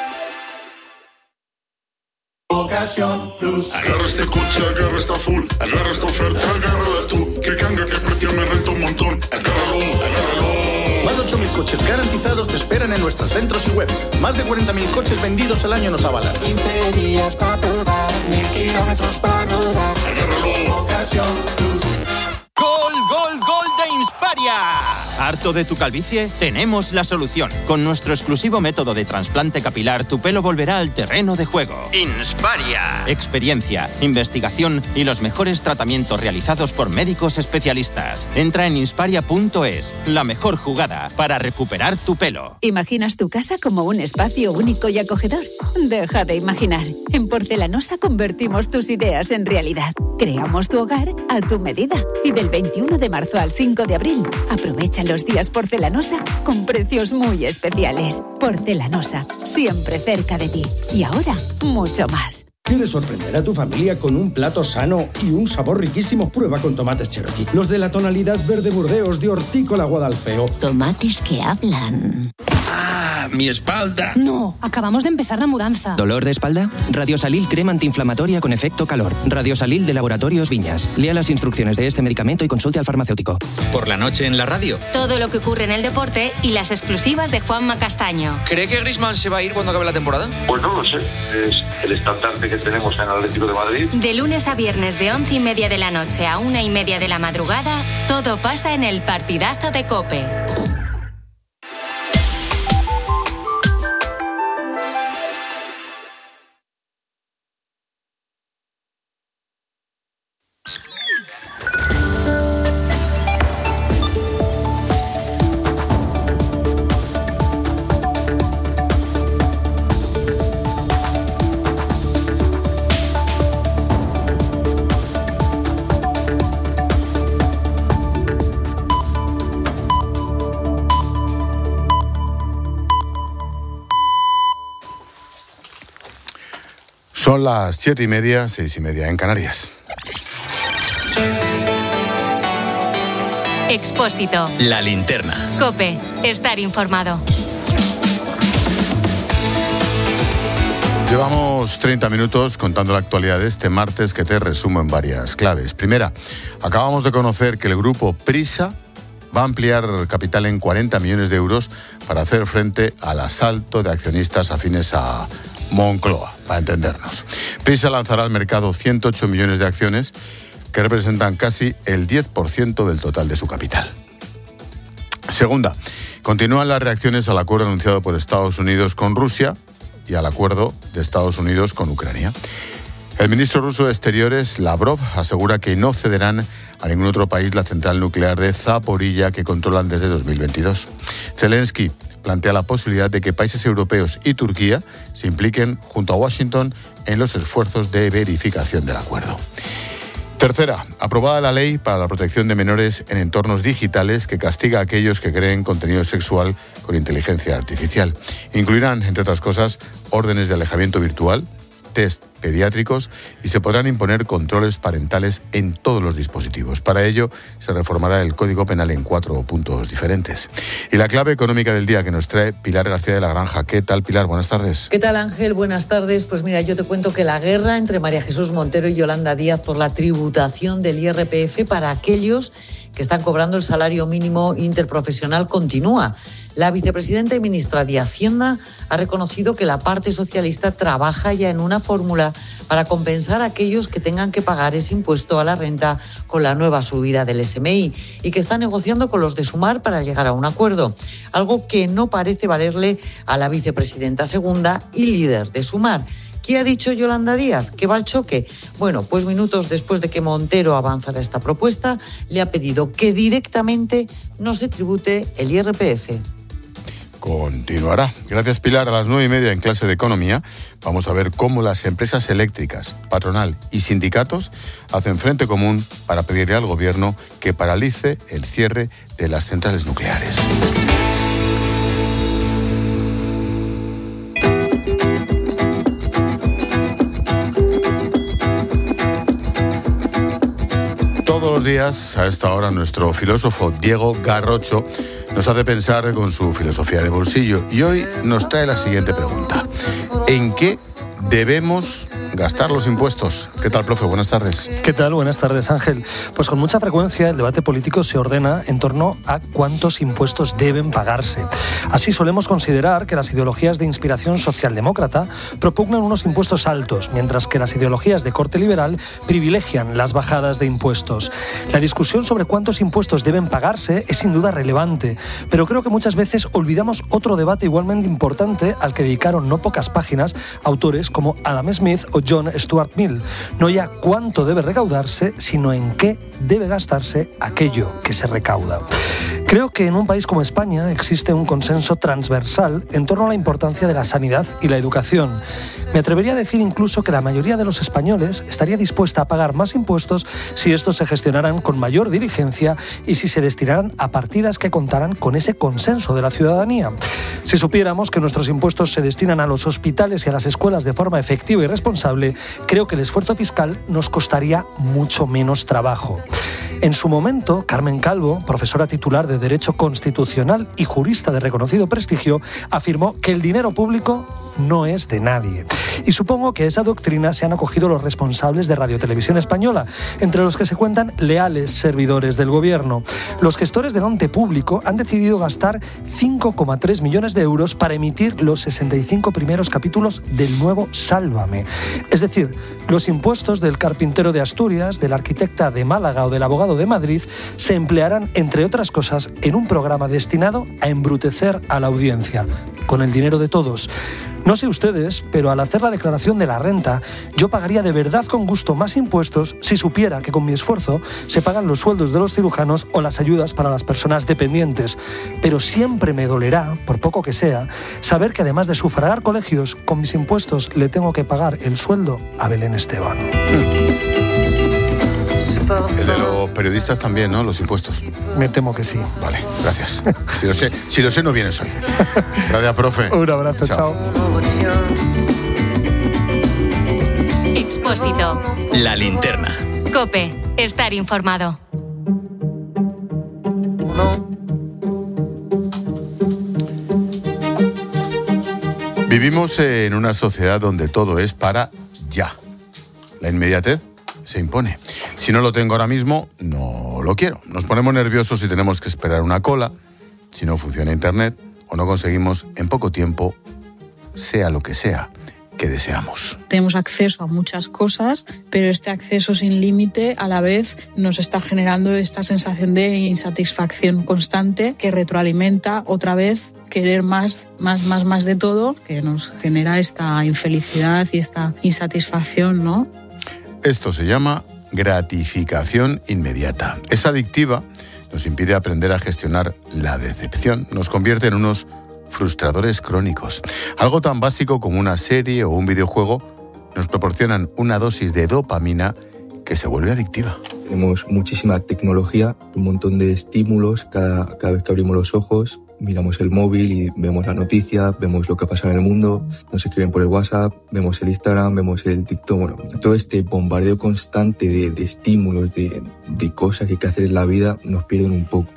Ocasión Plus. Agarra este coche, agarra esta full, agarra esta oferta, agárrala tú. Que canga, que precio me renta un montón. Agárralo, agárralo. Más de 8.000 coches garantizados te esperan en nuestros centros y web. Más de 40.000 coches vendidos al año nos avalan. 15 días para probar, 1.000 kilómetros para rodar. Agárralo, Ocasión Plus. ¡Gol, gol, gol de Insparia! ¿Harto de tu calvicie? Tenemos la solución. Con nuestro exclusivo método de trasplante capilar, tu pelo volverá al terreno de juego. Insparia. Experiencia, investigación y los mejores tratamientos realizados por médicos especialistas. Entra en insparia.es, la mejor jugada para recuperar tu pelo. ¿Imaginas tu casa como un espacio único y acogedor? Deja de imaginar. En Porcelanosa convertimos tus ideas en realidad. Creamos tu hogar a tu medida. Y del 21 de marzo al 5 de abril, aprovecha los días Porcelanosa con precios muy especiales. Porcelanosa, siempre cerca de ti. Y ahora, mucho más. ¿Quieres sorprender a tu familia con un plato sano y un sabor riquísimo? Prueba con tomates Cherokee. Los de la tonalidad verde Burdeos de Hortícola Guadalfeo. Tomates que hablan. mi espalda. No, acabamos de empezar la mudanza. ¿Dolor de espalda? Radiosalil crema antiinflamatoria con efecto calor. Radiosalil de Laboratorios Viñas. Lea las instrucciones de este medicamento y consulte al farmacéutico. Por la noche en la radio. Todo lo que ocurre en el deporte y las exclusivas de Juanma Castaño. ¿Cree que Griezmann se va a ir cuando acabe la temporada? Pues no lo sé. Es el estandarte que tenemos en el Atlético de Madrid. De lunes a viernes de 11:30 de la noche a 1:30 de la madrugada, todo pasa en el partidazo de COPE. Son las 7:30, 6:30 en Canarias. Expósito. La linterna. COPE. Estar informado. Llevamos 30 minutos contando la actualidad de este martes, que te resumo en varias claves. Primera, acabamos de conocer que el grupo Prisa va a ampliar capital en 40 millones de euros para hacer frente al asalto de accionistas afines a Moncloa, para entendernos. Prisa lanzará al mercado 108 millones de acciones que representan casi el 10% del total de su capital. Segunda, continúan las reacciones al acuerdo anunciado por Estados Unidos con Rusia y al acuerdo de Estados Unidos con Ucrania. El ministro ruso de Exteriores, Lavrov, asegura que no cederán a ningún otro país la central nuclear de Zaporilla que controlan desde 2022. Zelensky plantea la posibilidad de que países europeos y Turquía se impliquen junto a Washington en los esfuerzos de verificación del acuerdo. Tercera, aprobada la ley para la protección de menores en entornos digitales que castiga a aquellos que creen contenido sexual con inteligencia artificial. Incluirán, entre otras cosas, órdenes de alejamiento virtual, test pediátricos y se podrán imponer controles parentales en todos los dispositivos. Para ello, se reformará el Código Penal en 4 puntos diferentes. Y la clave económica del día que nos trae Pilar García de la Granja. ¿Qué tal, Pilar? Buenas tardes. ¿Qué tal, Ángel? Buenas tardes. Pues mira, yo te cuento que la guerra entre María Jesús Montero y Yolanda Díaz por la tributación del IRPF para aquellos que están cobrando el salario mínimo interprofesional continúa. La vicepresidenta y ministra de Hacienda ha reconocido que la parte socialista trabaja ya en una fórmula para compensar a aquellos que tengan que pagar ese impuesto a la renta con la nueva subida del SMI y que está negociando con los de Sumar para llegar a un acuerdo, algo que no parece valerle a la vicepresidenta segunda y líder de Sumar. ¿Qué ha dicho Yolanda Díaz? ¿Que va al choque? Bueno, pues minutos después de que Montero avanzara esta propuesta, le ha pedido que directamente no se tribute el IRPF. Continuará. Gracias, Pilar. A las 9:30 en clase de Economía vamos a ver cómo las empresas eléctricas, patronal y sindicatos hacen frente común para pedirle al Gobierno que paralice el cierre de las centrales nucleares. Todos los días, a esta hora, nuestro filósofo Diego Garrocho nos hace pensar con su filosofía de bolsillo y hoy nos trae la siguiente pregunta. ¿En qué debemos gastar los impuestos? ¿Qué tal, profe? Buenas tardes. ¿Qué tal? Buenas tardes, Ángel. Pues con mucha frecuencia el debate político se ordena en torno a cuántos impuestos deben pagarse. Así solemos considerar que las ideologías de inspiración socialdemócrata propugnan unos impuestos altos, mientras que las ideologías de corte liberal privilegian las bajadas de impuestos. La discusión sobre cuántos impuestos deben pagarse es sin duda relevante, pero creo que muchas veces olvidamos otro debate igualmente importante al que dedicaron no pocas páginas autores como Adam Smith o John Stuart Mill. No ya cuánto debe recaudarse, sino en qué debe gastarse aquello que se recauda. Creo que en un país como España existe un consenso transversal en torno a la importancia de la sanidad y la educación. Me atrevería a decir incluso que la mayoría de los españoles estaría dispuesta a pagar más impuestos si estos se gestionaran con mayor diligencia y si se destinaran a partidas que contaran con ese consenso de la ciudadanía. Si supiéramos que nuestros impuestos se destinan a los hospitales y a las escuelas de forma efectiva y responsable, creo que el esfuerzo fiscal nos costaría mucho menos trabajo. En su momento, Carmen Calvo, profesora titular de Derecho Constitucional y jurista de reconocido prestigio, afirmó que el dinero público no es de nadie. Y supongo que esa doctrina se han acogido los responsables de Radio Televisión Española, entre los que se cuentan leales servidores del gobierno. Los gestores del ente público han decidido gastar 5,3 millones de euros para emitir los 65 primeros capítulos del nuevo Sálvame. Es decir, los impuestos del carpintero de Asturias, del arquitecta de Málaga o del abogado de Madrid se emplearán, entre otras cosas, en un programa destinado a embrutecer a la audiencia, con el dinero de todos. No sé ustedes, pero al hacer la declaración de la renta, yo pagaría de verdad con gusto más impuestos si supiera que con mi esfuerzo se pagan los sueldos de los cirujanos o las ayudas para las personas dependientes. Pero siempre me dolerá, por poco que sea, saber que además de sufragar colegios, con mis impuestos le tengo que pagar el sueldo a Belén Esteban. El de los periodistas también, ¿no? Los impuestos. Me temo que sí. Vale, gracias. Si lo sé, no vienes hoy. Gracias, profe. Un abrazo, chao. Expósito. La linterna. COPE. Estar informado. Vivimos en una sociedad donde todo es para ya. La inmediatez se impone. Si no lo tengo ahora mismo, no lo quiero. Nos ponemos nerviosos si tenemos que esperar una cola, si no funciona Internet o no conseguimos en poco tiempo, sea lo que sea, que deseamos. Tenemos acceso a muchas cosas, pero este acceso sin límite a la vez nos está generando esta sensación de insatisfacción constante que retroalimenta otra vez querer más de todo, que nos genera esta infelicidad y esta insatisfacción, ¿no? Esto se llama gratificación inmediata. Es adictiva, nos impide aprender a gestionar la decepción, nos convierte en unos frustradores crónicos. Algo tan básico como una serie o un videojuego nos proporcionan una dosis de dopamina que se vuelve adictiva. Tenemos muchísima tecnología, un montón de estímulos cada vez que abrimos los ojos. Miramos el móvil y vemos la noticia, vemos lo que pasa en el mundo, nos escriben por el WhatsApp, vemos el Instagram, vemos el TikTok. Bueno, todo este bombardeo constante de estímulos, de cosas que hay que hacer en la vida, nos pierden un poco.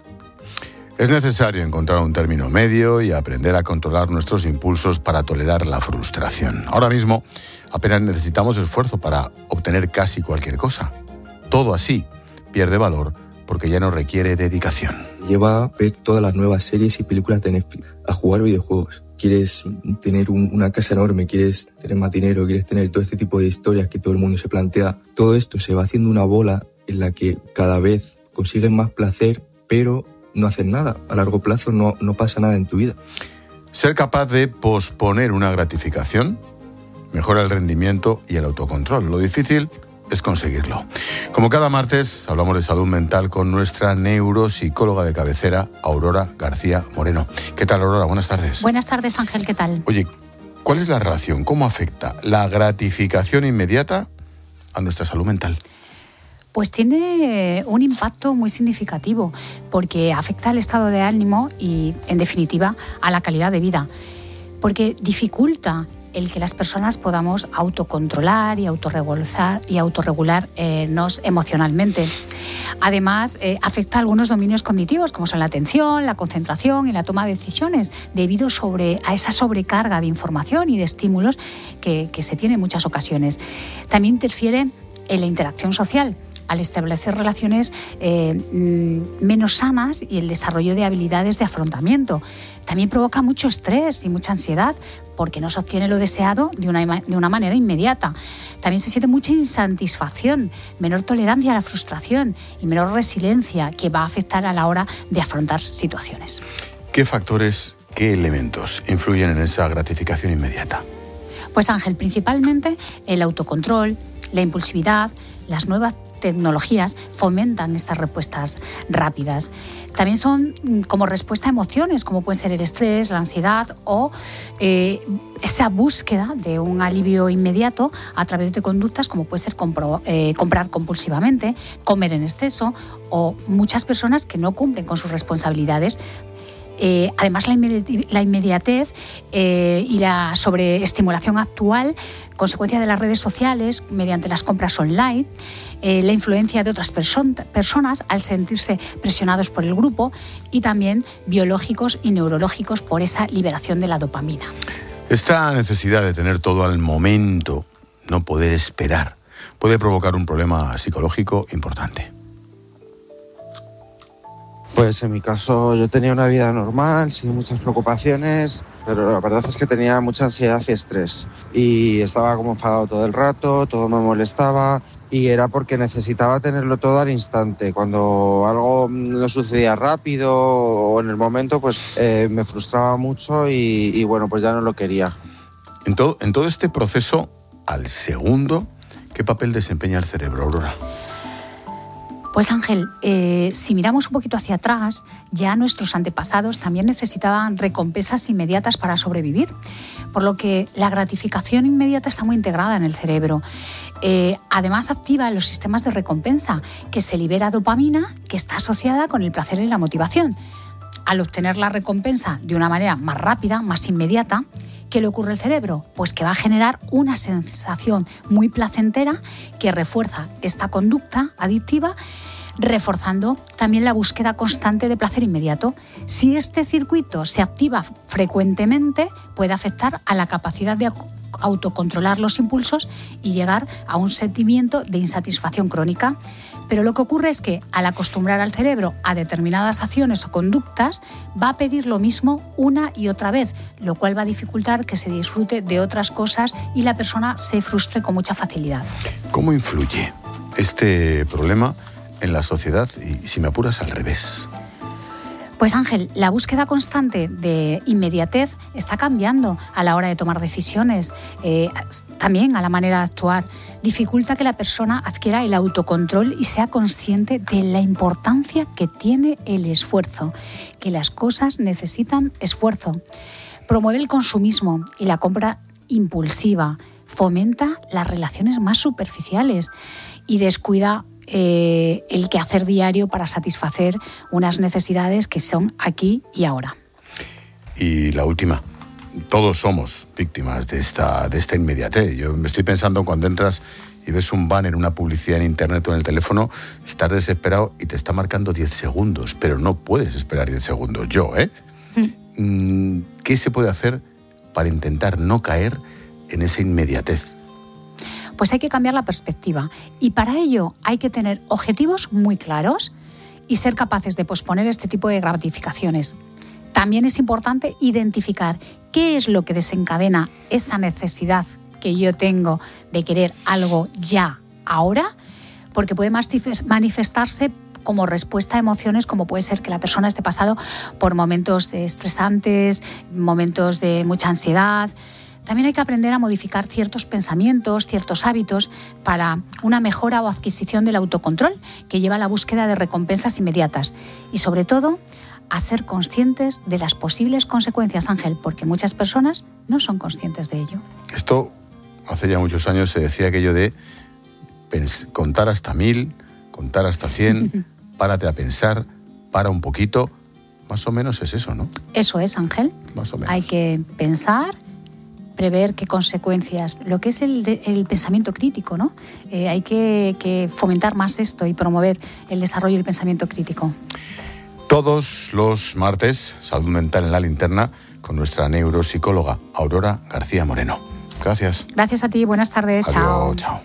Es necesario encontrar un término medio y aprender a controlar nuestros impulsos para tolerar la frustración. Ahora mismo apenas necesitamos esfuerzo para obtener casi cualquier cosa. Todo así pierde valor porque ya no requiere dedicación. Lleva a ver todas las nuevas series y películas de Netflix, a jugar videojuegos. Quieres tener una casa enorme, quieres tener más dinero, quieres tener todo este tipo de historias que todo el mundo se plantea. Todo esto se va haciendo una bola en la que cada vez consigues más placer, pero no haces nada. A largo plazo no pasa nada en tu vida. Ser capaz de posponer una gratificación mejora el rendimiento y el autocontrol. Lo difícil es conseguirlo. Como cada martes, hablamos de salud mental con nuestra neuropsicóloga de cabecera, Aurora García Moreno. ¿Qué tal, Aurora? Buenas tardes. Buenas tardes, Ángel. ¿Qué tal? Oye, ¿cuál es la relación? ¿Cómo afecta la gratificación inmediata a nuestra salud mental? Pues tiene un impacto muy significativo porque afecta al estado de ánimo y, en definitiva, a la calidad de vida. Porque dificulta el que las personas podamos autocontrolar y autorregularnos emocionalmente. Además, afecta a algunos dominios cognitivos, como son la atención, la concentración y la toma de decisiones, debido a esa sobrecarga de información y de estímulos que se tiene en muchas ocasiones. También interfiere en la interacción social, al establecer relaciones menos sanas y el desarrollo de habilidades de afrontamiento. También provoca mucho estrés y mucha ansiedad porque no se obtiene lo deseado de una manera inmediata. También se siente mucha insatisfacción, menor tolerancia a la frustración y menor resiliencia que va a afectar a la hora de afrontar situaciones. ¿Qué factores, qué elementos influyen en esa gratificación inmediata? Pues Ángel, principalmente el autocontrol, la impulsividad, las nuevas tecnologías fomentan estas respuestas rápidas. También son como respuesta a emociones, como pueden ser el estrés, la ansiedad o esa búsqueda de un alivio inmediato a través de conductas como puede ser comprar compulsivamente, comer en exceso o muchas personas que no cumplen con sus responsabilidades Además, la inmediatez y la sobreestimulación actual, consecuencia de las redes sociales mediante las compras online, la influencia de otras personas al sentirse presionados por el grupo y también biológicos y neurológicos por esa liberación de la dopamina. Esta necesidad de tener todo al momento, no poder esperar, puede provocar un problema psicológico importante. Pues en mi caso yo tenía una vida normal, sin muchas preocupaciones, pero la verdad es que tenía mucha ansiedad y estrés. Y estaba como enfadado todo el rato, todo me molestaba y era porque necesitaba tenerlo todo al instante. Cuando algo no sucedía rápido o en el momento, pues me frustraba mucho y bueno, pues ya no lo quería. En todo este proceso, al segundo, ¿qué papel desempeña el cerebro, Aurora? Pues Ángel, si miramos un poquito hacia atrás, ya nuestros antepasados también necesitaban recompensas inmediatas para sobrevivir, por lo que la gratificación inmediata está muy integrada en el cerebro. Además activa los sistemas de recompensa, que se libera dopamina, que está asociada con el placer y la motivación. Al obtener la recompensa de una manera más rápida, más inmediata, ¿qué le ocurre al cerebro? Pues que va a generar una sensación muy placentera que refuerza esta conducta adictiva, reforzando también la búsqueda constante de placer inmediato. Si este circuito se activa frecuentemente, puede afectar a la capacidad de autocontrolar los impulsos y llegar a un sentimiento de insatisfacción crónica. Pero lo que ocurre es que al acostumbrar al cerebro a determinadas acciones o conductas, va a pedir lo mismo una y otra vez, lo cual va a dificultar que se disfrute de otras cosas y la persona se frustre con mucha facilidad. ¿Cómo influye este problema en la sociedad y, si me apuras, al revés? Pues Ángel, la búsqueda constante de inmediatez está cambiando a la hora de tomar decisiones, también a la manera de actuar. Dificulta que la persona adquiera el autocontrol y sea consciente de la importancia que tiene el esfuerzo, que las cosas necesitan esfuerzo. Promueve el consumismo y la compra impulsiva, fomenta las relaciones más superficiales y descuida el quehacer diario para satisfacer unas necesidades que son aquí y ahora. Y la última, todos somos víctimas de esta inmediatez. Yo me estoy pensando cuando entras y ves un banner, una publicidad en internet o en el teléfono, estás desesperado y te está marcando 10 segundos, pero no puedes esperar 10 segundos. ¿Qué se puede hacer para intentar no caer en esa inmediatez? Pues hay que cambiar la perspectiva y para ello hay que tener objetivos muy claros y ser capaces de posponer este tipo de gratificaciones. También es importante identificar qué es lo que desencadena esa necesidad que yo tengo de querer algo ya, ahora, porque puede manifestarse como respuesta a emociones como puede ser que la persona esté pasando por momentos estresantes, momentos de mucha ansiedad. También hay que aprender a modificar ciertos pensamientos, ciertos hábitos para una mejora o adquisición del autocontrol que lleva a la búsqueda de recompensas inmediatas. Y sobre todo, a ser conscientes de las posibles consecuencias, Ángel, porque muchas personas no son conscientes de ello. Esto, hace ya muchos años se decía aquello de contar hasta 1000, contar hasta 100, párate a pensar, para un poquito. Más o menos es eso, ¿no? Eso es, Ángel. Más o menos. Hay que pensar, prever qué consecuencias, lo que es el pensamiento crítico, ¿no? Hay que fomentar más esto y promover el desarrollo del pensamiento crítico. Todos los martes, Salud Mental en la Linterna, con nuestra neuropsicóloga Aurora García Moreno. Gracias. Gracias a ti, buenas tardes. Adiós, chao. Chao.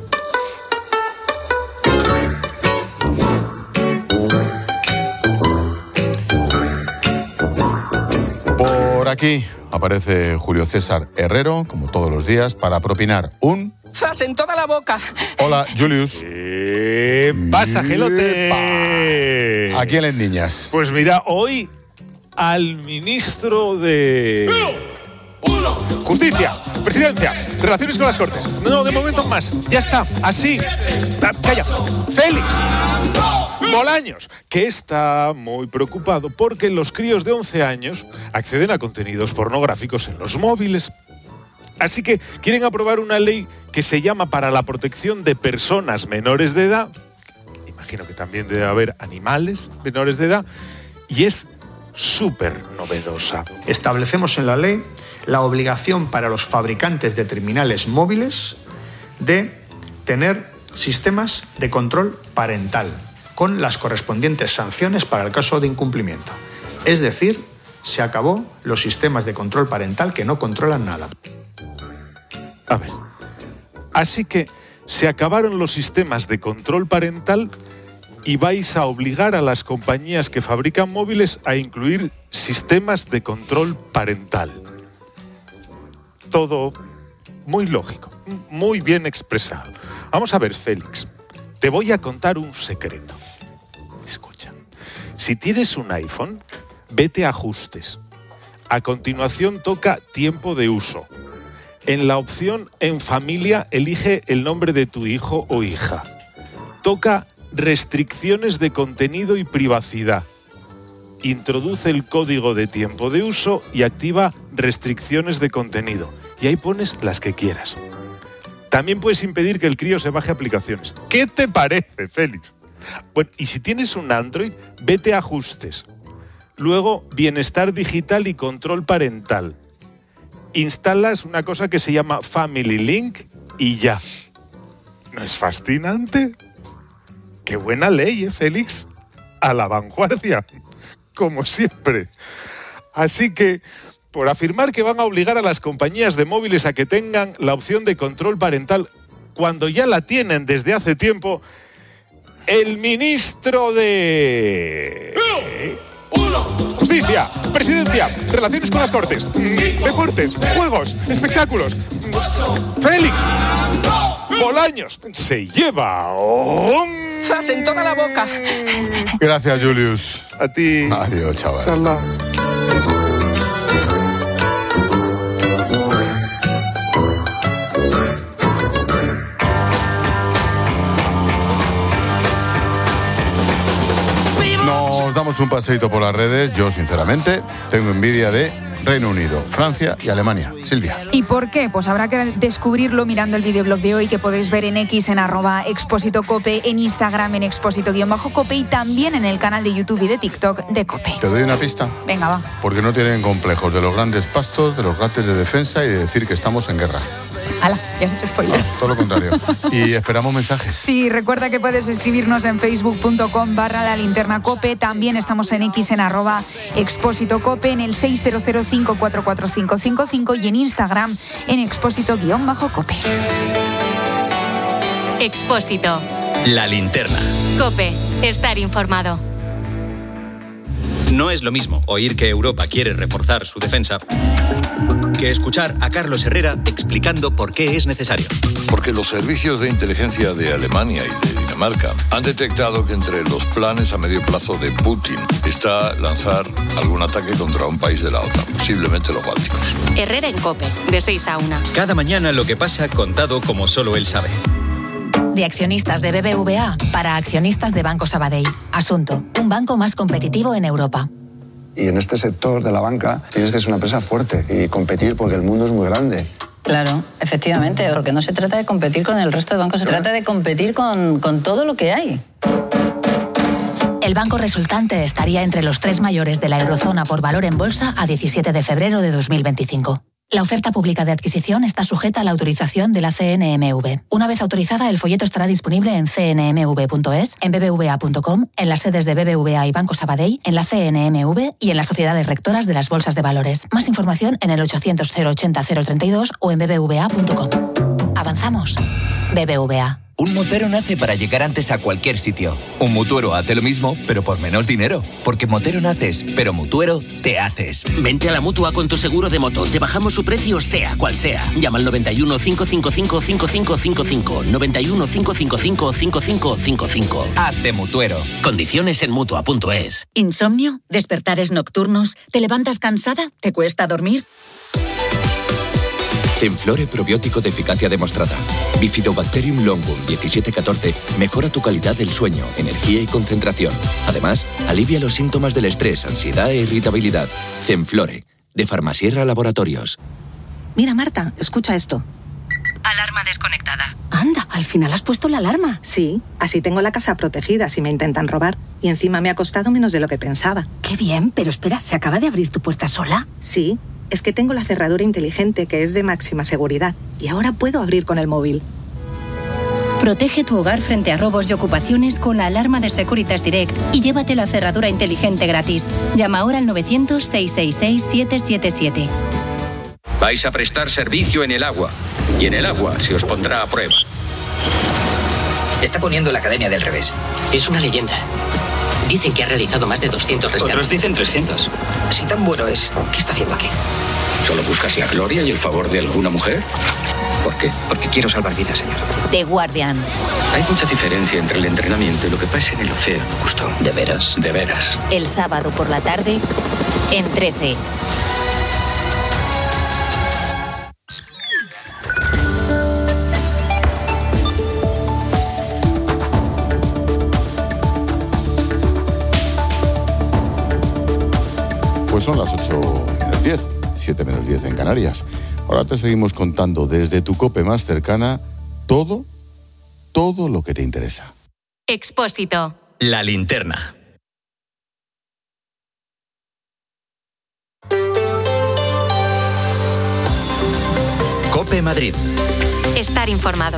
Por aquí aparece Julio César Herrero, como todos los días, para propinar un... ¡Zas en toda la boca! Hola, Julius. ¿Qué pasa, gelote? ¿A quién le niñas? Pues mira, hoy al ministro de... Justicia, Presidencia, Relaciones con las Cortes. No, de momento más. Ya está, así. Calla. Félix Bolaños, que está muy preocupado porque los críos de 11 años acceden a contenidos pornográficos en los móviles. Así que quieren aprobar una ley que se llama para la protección de personas menores de edad. Imagino que también debe haber animales menores de edad. Y es súper novedosa. Establecemos en la ley la obligación para los fabricantes de terminales móviles de tener sistemas de control parental, con las correspondientes sanciones para el caso de incumplimiento. Es decir, se acabó los sistemas de control parental que no controlan nada. A ver, así que se acabaron los sistemas de control parental y vais a obligar a las compañías que fabrican móviles a incluir sistemas de control parental. Todo muy lógico, muy bien expresado. Vamos a ver, Félix, te voy a contar un secreto. Escucha, si tienes un iPhone, vete a ajustes. A continuación toca tiempo de uso. En la opción en familia, elige el nombre de tu hijo o hija. Toca restricciones de contenido y privacidad. Introduce el código de tiempo de uso y activa restricciones de contenido. Y ahí pones las que quieras. También puedes impedir que el crío se baje aplicaciones. ¿Qué te parece, Félix? Bueno, y si tienes un Android, vete a ajustes. Luego, bienestar digital y control parental. Instalas una cosa que se llama Family Link y ya. ¿No es fascinante? ¡Qué buena ley, Félix! A la vanguardia, como siempre. Así que, por afirmar que van a obligar a las compañías de móviles a que tengan la opción de control parental cuando ya la tienen desde hace tiempo, el ministro de Justicia, Presidencia, Relaciones con las Cortes, Deportes, Juegos, Espectáculos, Félix Bolaños, se lleva ¡zas en toda la boca! Gracias, Julius. A ti. Adiós, chaval. Salud. Nos damos un paseíto por las redes. Yo, sinceramente, tengo envidia de Reino Unido, Francia y Alemania. Silvia. ¿Y por qué? Pues habrá que descubrirlo mirando el videoblog de hoy que podéis ver en X, en @expósitocope, en Instagram, en expósito_cope y también en el canal de YouTube y de TikTok de Cope. ¿Te doy una pista? Venga, va. Porque no tienen complejos de los grandes pastos, de los gatos de defensa y de decir que estamos en guerra. ¡Hala! Ya has hecho spoiler. No, todo lo contrario. Y esperamos mensajes. Sí, recuerda que puedes escribirnos en facebook.com/lalinternacope. También estamos en X en @expósitocope, en el 600544555 y en Instagram en expósito_cope. Expósito. La linterna. Cope. Estar informado. No es lo mismo oír que Europa quiere reforzar su defensa que escuchar a Carlos Herrera explicando por qué es necesario. Porque los servicios de inteligencia de Alemania y de Dinamarca han detectado que entre los planes a medio plazo de Putin está lanzar algún ataque contra un país de la OTAN, posiblemente los bálticos. Herrera en Cope, de 6 a 1. Cada mañana lo que pasa contado como solo él sabe. De accionistas de BBVA para accionistas de Banco Sabadell. Asunto: un banco más competitivo en Europa. Y en este sector de la banca tienes que ser una empresa fuerte y competir porque el mundo es muy grande. Claro, efectivamente, porque no se trata de competir con el resto de bancos, se trata de competir con todo lo que hay. El banco resultante estaría entre los 3 mayores de la eurozona por valor en bolsa a 17 de febrero de 2025. La oferta pública de adquisición está sujeta a la autorización de la CNMV. Una vez autorizada, el folleto estará disponible en cnmv.es, en bbva.com, en las sedes de BBVA y Banco Sabadell, en la CNMV y en las sociedades rectoras de las bolsas de valores. Más información en el 800 080 032 o en bbva.com. Avanzamos. BBVA. Un motero nace para llegar antes a cualquier sitio. Un mutuero hace lo mismo, pero por menos dinero. Porque motero naces, pero mutuero te haces. Vente a la Mutua con tu seguro de moto. Te bajamos su precio sea cual sea. Llama al 91 555 5555. 91 555 5555. Hazte mutuero. Condiciones en Mutua.es. ¿Insomnio? ¿Despertares nocturnos? ¿Te levantas cansada? ¿Te cuesta dormir? Zenflore probiótico de eficacia demostrada. Bifidobacterium longum 1714 mejora tu calidad del sueño, energía y concentración. Además, alivia los síntomas del estrés, ansiedad e irritabilidad. Zenflore, de Farmasierra Laboratorios. Mira, Marta, escucha esto. Alarma desconectada. Anda, al final has puesto la alarma. Sí, así tengo la casa protegida si me intentan robar. Y encima me ha costado menos de lo que pensaba. Qué bien, pero espera, ¿se acaba de abrir tu puerta sola? Sí, es que tengo la cerradura inteligente que es de máxima seguridad. Y ahora puedo abrir con el móvil. Protege tu hogar frente a robos y ocupaciones con la alarma de Securitas Direct y llévate la cerradura inteligente gratis. Llama ahora al 900-666-777. Vais a prestar servicio en el agua. Y en el agua se os pondrá a prueba. Está poniendo la Academia del Revés. Es una leyenda. Dicen que ha realizado más de 200 rescates. Otros dicen 300. Si tan bueno es, ¿qué está haciendo aquí? ¿Solo buscas la gloria y el favor de alguna mujer? ¿Por qué? Porque quiero salvar vidas, señor. The Guardian. Hay mucha diferencia entre el entrenamiento y lo que pasa en el océano, Gusto. ¿De veras? De veras. El sábado por la tarde, en 13. Pues son las 8:10, 7 menos 10 en Canarias. Ahora te seguimos contando desde tu COPE más cercana todo lo que te interesa. Expósito. La linterna. COPE Madrid. Estar informado.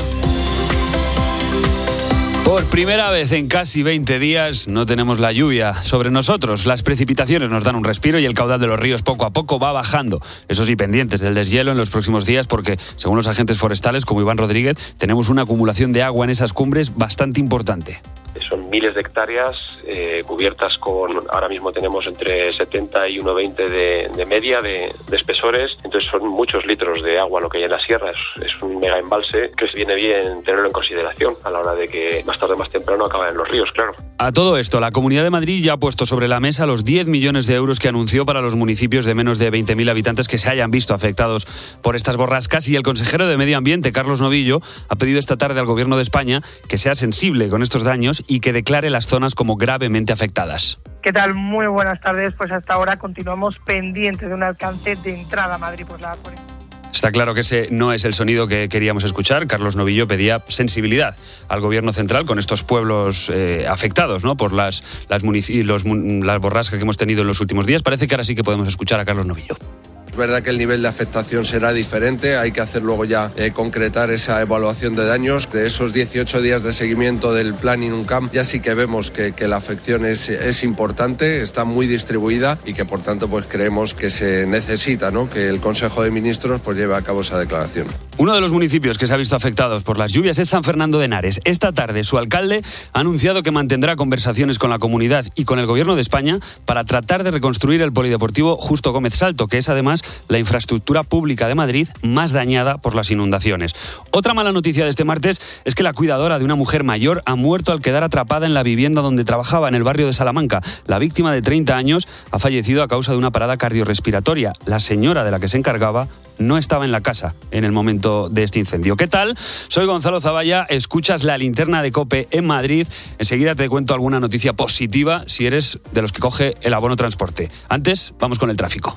Por primera vez en casi 20 días no tenemos la lluvia sobre nosotros. Las precipitaciones nos dan un respiro y el caudal de los ríos poco a poco va bajando. Eso sí, pendientes del deshielo en los próximos días porque, según los agentes forestales como Iván Rodríguez, tenemos una acumulación de agua en esas cumbres bastante importante. Son miles de hectáreas cubiertas con, ahora mismo tenemos entre 70 y 1,20 de media de espesores, entonces son muchos litros de agua lo que hay en la sierra, es un mega embalse que viene bien tenerlo en consideración a la hora de que más tarde o más temprano acaban en los ríos, claro. A todo esto, la Comunidad de Madrid ya ha puesto sobre la mesa los 10 millones de euros que anunció para los municipios de menos de 20.000 habitantes que se hayan visto afectados por estas borrascas, y el consejero de Medio Ambiente, Carlos Novillo, ha pedido esta tarde al Gobierno de España que sea sensible con estos daños y que declare las zonas como gravemente afectadas. ¿Qué tal? Muy buenas tardes. Pues hasta ahora continuamos pendientes de un alcance de entrada a Madrid por la... Está claro que ese no es el sonido que queríamos escuchar. Carlos Novillo pedía sensibilidad al Gobierno central con estos pueblos afectados, ¿no?, por las borrascas que hemos tenido en los últimos días. Parece que ahora sí que podemos escuchar a Carlos Novillo. Es verdad que el nivel de afectación será diferente, hay que hacer luego ya concretar esa evaluación de daños. De esos 18 días de seguimiento del plan INUNCAM ya sí que vemos que la afección es importante, está muy distribuida y que por tanto pues creemos que se necesita, ¿no?, que el Consejo de Ministros pues lleve a cabo esa declaración. Uno de los municipios que se ha visto afectados por las lluvias es San Fernando de Henares. Esta tarde su alcalde ha anunciado que mantendrá conversaciones con la comunidad y con el Gobierno de España para tratar de reconstruir el polideportivo Justo Gómez Salto, que es además la infraestructura pública de Madrid más dañada por las inundaciones. Otra mala noticia de este martes es que la cuidadora de una mujer mayor ha muerto al quedar atrapada en la vivienda donde trabajaba en el barrio de Salamanca. La víctima de 30 años ha fallecido a causa de una parada cardiorrespiratoria. La señora de la que se encargaba no estaba en la casa en el momento de este incendio. ¿Qué tal? Soy Gonzalo Zavalla, escuchas la linterna de COPE en Madrid. Enseguida te cuento alguna noticia positiva si eres de los que coge el abono transporte. Antes, vamos con el tráfico.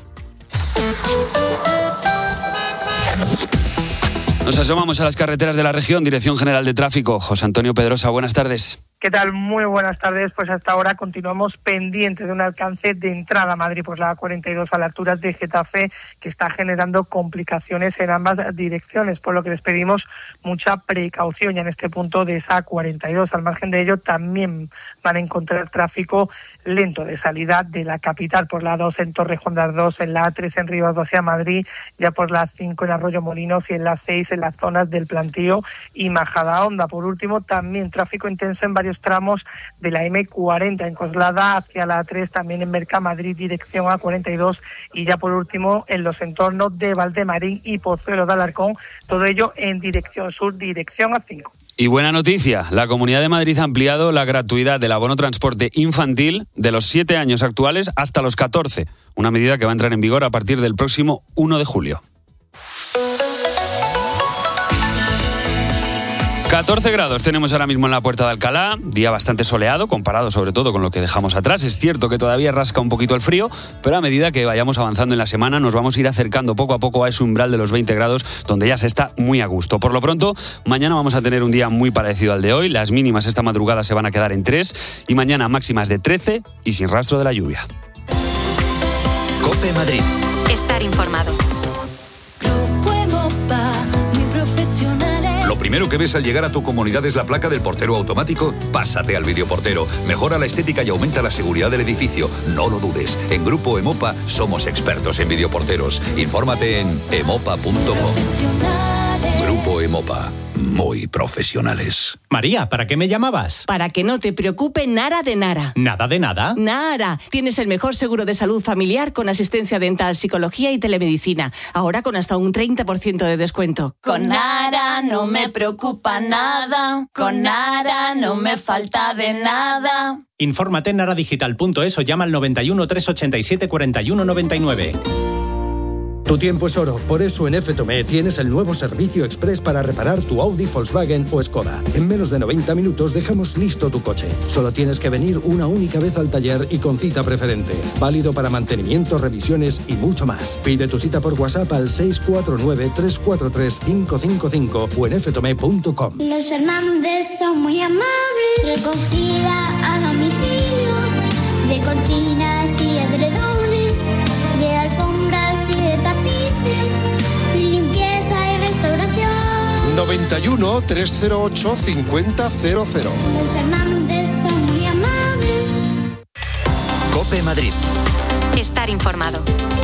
Nos asomamos a las carreteras de la región. Dirección General de Tráfico, José Antonio Pedrosa, buenas tardes. ¿Qué tal? Muy buenas tardes. Pues hasta ahora continuamos pendientes de un alcance de entrada a Madrid, pues la A42 a la altura de Getafe, que está generando complicaciones en ambas direcciones, por lo que les pedimos mucha precaución ya en este punto de esa A42. Al margen de ello, también van a encontrar tráfico lento de salida de la capital por la 2 en Torrejón de Ardoz, en la A3 en Rivas hacia Madrid, ya por la 5 en Arroyo Molinos y en la 6 en las zonas del Plantío y Majadahonda. Por último, también tráfico intenso en varios tramos de la M40 en Coslada hacia la A3, también en Mercamadrid dirección A42 y ya por último en los entornos de Valdemarín y Pozuelo de Alarcón, todo ello en dirección sur, dirección A5. Y buena noticia, la Comunidad de Madrid ha ampliado la gratuidad del abono transporte infantil de los 7 años actuales hasta los 14, una medida que va a entrar en vigor a partir del próximo 1 de julio. 14 grados tenemos ahora mismo en la Puerta de Alcalá, día bastante soleado, comparado sobre todo con lo que dejamos atrás. Es cierto que todavía rasca un poquito el frío, pero a medida que vayamos avanzando en la semana nos vamos a ir acercando poco a poco a ese umbral de los 20 grados, donde ya se está muy a gusto. Por lo pronto, mañana vamos a tener un día muy parecido al de hoy. Las mínimas esta madrugada se van a quedar en 3 y mañana máximas de 13 y sin rastro de la lluvia. COPE Madrid. Estar informado. Lo primero que ves al llegar a tu comunidad es la placa del portero automático. Pásate al videoportero. Mejora la estética y aumenta la seguridad del edificio. No lo dudes. En Grupo Emopa somos expertos en videoporteros. Infórmate en emopa.com. Grupo Emopa. Muy profesionales. María, ¿para qué me llamabas? Para que no te preocupe nada de Nara. ¿Nada de nada? Nara. Tienes el mejor seguro de salud familiar con asistencia dental, psicología y telemedicina. Ahora con hasta un 30% de descuento. Con Nara no me preocupa nada. Con Nara no me falta de nada. Infórmate en naradigital.es o llama al 91 387 41 99. Tu tiempo es oro, por eso en FTOME tienes el nuevo servicio express para reparar tu Audi, Volkswagen o Skoda. En menos de 90 minutos dejamos listo tu coche. Solo tienes que venir una única vez al taller y con cita preferente. Válido para mantenimiento, revisiones y mucho más. Pide tu cita por WhatsApp al 649-343-555 o en ftome.com. Los Fernández son muy amables. Recogida a domicilio de cortinas y edredones, de alfombras y de tapices, limpieza y restauración. 91 308 5000. Los Fernández son muy amables. COPE Madrid. Estar informado.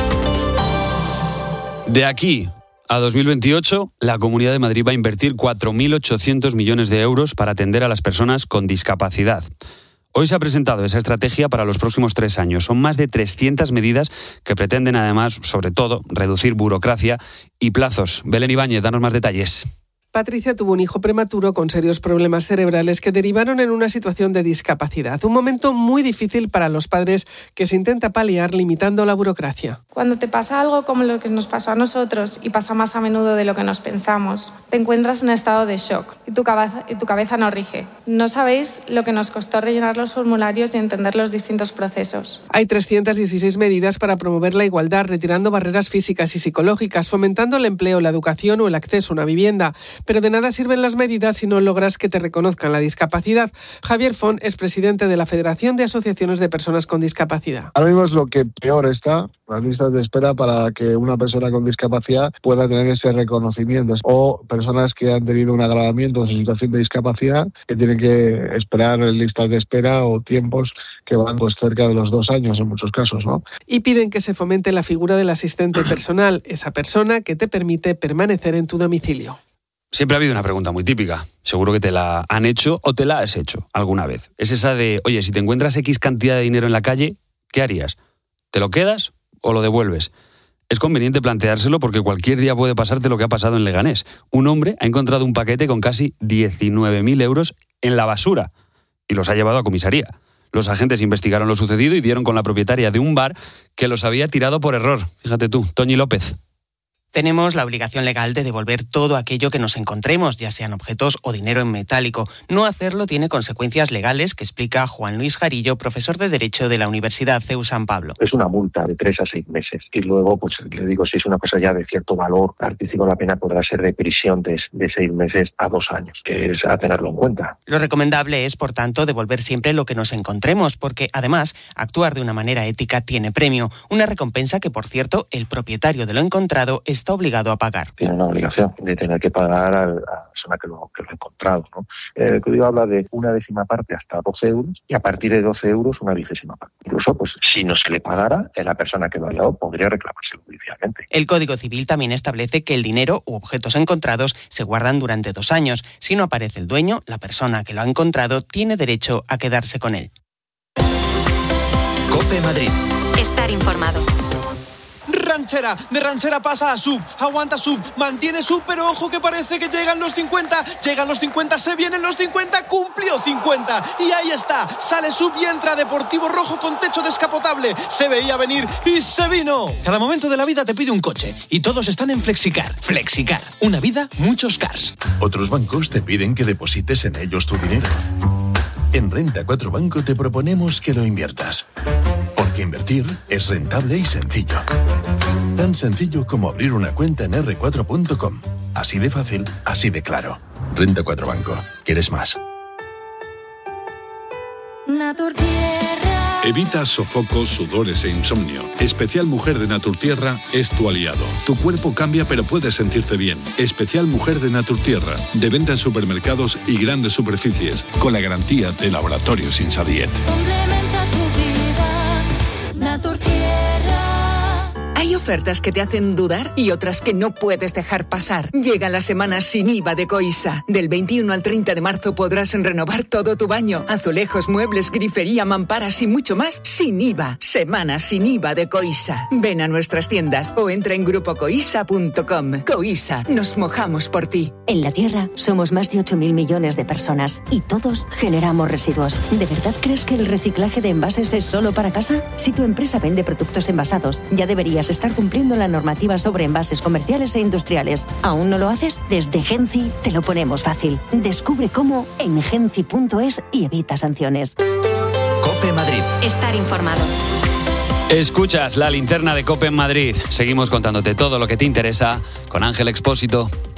De aquí a 2028, la Comunidad de Madrid va a invertir 4.800 millones de euros para atender a las personas con discapacidad. Hoy se ha presentado esa estrategia para los próximos 3 años. Son más de 300 medidas que pretenden, además, sobre todo, reducir burocracia y plazos. Belén Ibáñez, danos más detalles. Patricia tuvo un hijo prematuro con serios problemas cerebrales que derivaron en una situación de discapacidad. Un momento muy difícil para los padres que se intenta paliar limitando la burocracia. Cuando te pasa algo como lo que nos pasó a nosotros y pasa más a menudo de lo que nos pensamos, te encuentras en estado de shock y tu cabeza no rige. No sabéis lo que nos costó rellenar los formularios y entender los distintos procesos. Hay 316 medidas para promover la igualdad, retirando barreras físicas y psicológicas, fomentando el empleo, la educación o el acceso a una vivienda. Pero de nada sirven las medidas si no logras que te reconozcan la discapacidad. Javier Font es presidente de la Federación de Asociaciones de Personas con Discapacidad. Ahora mismo es lo que peor está, las listas de espera para que una persona con discapacidad pueda tener ese reconocimiento. O personas que han tenido un agravamiento de situación de discapacidad que tienen que esperar en listas de espera o tiempos que van pues cerca de los 2 años en muchos casos, ¿no? Y piden que se fomente la figura del asistente personal, esa persona que te permite permanecer en tu domicilio. Siempre ha habido una pregunta muy típica. Seguro que te la han hecho o te la has hecho alguna vez. Es esa de, oye, si te encuentras X cantidad de dinero en la calle, ¿qué harías? ¿Te lo quedas o lo devuelves? Es conveniente planteárselo porque cualquier día puede pasarte lo que ha pasado en Leganés. Un hombre ha encontrado un paquete con casi 19.000 euros en la basura y los ha llevado a comisaría. Los agentes investigaron lo sucedido y dieron con la propietaria de un bar que los había tirado por error. Fíjate tú, Toñi López. Tenemos la obligación legal de devolver todo aquello que nos encontremos, ya sean objetos o dinero en metálico. No hacerlo tiene consecuencias legales, que explica Juan Luis Jarillo, profesor de Derecho de la Universidad CEU San Pablo. Es una multa de 3 a 6 meses. Y luego, pues le digo, si es una cosa ya de cierto valor artístico, la pena podrá ser de prisión de 6 meses a 2 años, que es a tenerlo en cuenta. Lo recomendable es, por tanto, devolver siempre lo que nos encontremos, porque además, actuar de una manera ética tiene premio. Una recompensa que, por cierto, el propietario de lo encontrado está obligado a pagar. Tiene una obligación de tener que pagar a la persona que lo ha encontrado, ¿no? El código habla de 1/10 parte hasta 12 euros y a partir de 12 euros 1/20 parte. Incluso, pues, si no se le pagara, la persona que lo ha llevado podría reclamárselo judicialmente. El Código Civil también establece que el dinero u objetos encontrados se guardan durante 2 años. Si no aparece el dueño, la persona que lo ha encontrado tiene derecho a quedarse con él. COPE Madrid. Estar informado. ranchera, de ranchera pasa a sub, aguanta sub, mantiene sub, pero ojo que parece que llegan los 50, se vienen los 50, cumplió 50, y ahí está, sale sub y entra Deportivo Rojo con techo descapotable, se veía venir y se vino. Cada momento de la vida te pide un coche, y todos están en Flexicar. Flexicar, una vida, muchos cars. Otros bancos te piden que deposites en ellos tu dinero. En Renta 4 Banco te proponemos que lo inviertas. Porque invertir es rentable y sencillo. Tan sencillo como abrir una cuenta en r4.com. Así de fácil, así de claro. Renta 4 Banco. ¿Quieres más? Evita sofocos, sudores e insomnio. Especial Mujer de Naturtierra es tu aliado. Tu cuerpo cambia pero puedes sentirte bien. Especial Mujer de Naturtierra. De venta en supermercados y grandes superficies. Con la garantía de Laboratorios Insadiet. Complementa tu vida. Naturtierra. Hay ofertas que te hacen dudar y otras que no puedes dejar pasar. Llega la semana sin IVA de Coisa. Del 21 al 30 de marzo podrás renovar todo tu baño. Azulejos, muebles, grifería, mamparas y mucho más sin IVA. Semana sin IVA de Coisa. Ven a nuestras tiendas o entra en grupocoisa.com. Coisa, nos mojamos por ti. En la Tierra somos más de 8.000 millones de personas y todos generamos residuos. ¿De verdad crees que el reciclaje de envases es solo para casa? Si tu empresa vende productos envasados, ya deberías estar cumpliendo la normativa sobre envases comerciales e industriales. ¿Aún no lo haces? Desde Genci te lo ponemos fácil. Descubre cómo en genci.es y evita sanciones. COPE Madrid. Estar informado. Escuchas la linterna de COPE en Madrid. Seguimos contándote todo lo que te interesa con Ángel Expósito.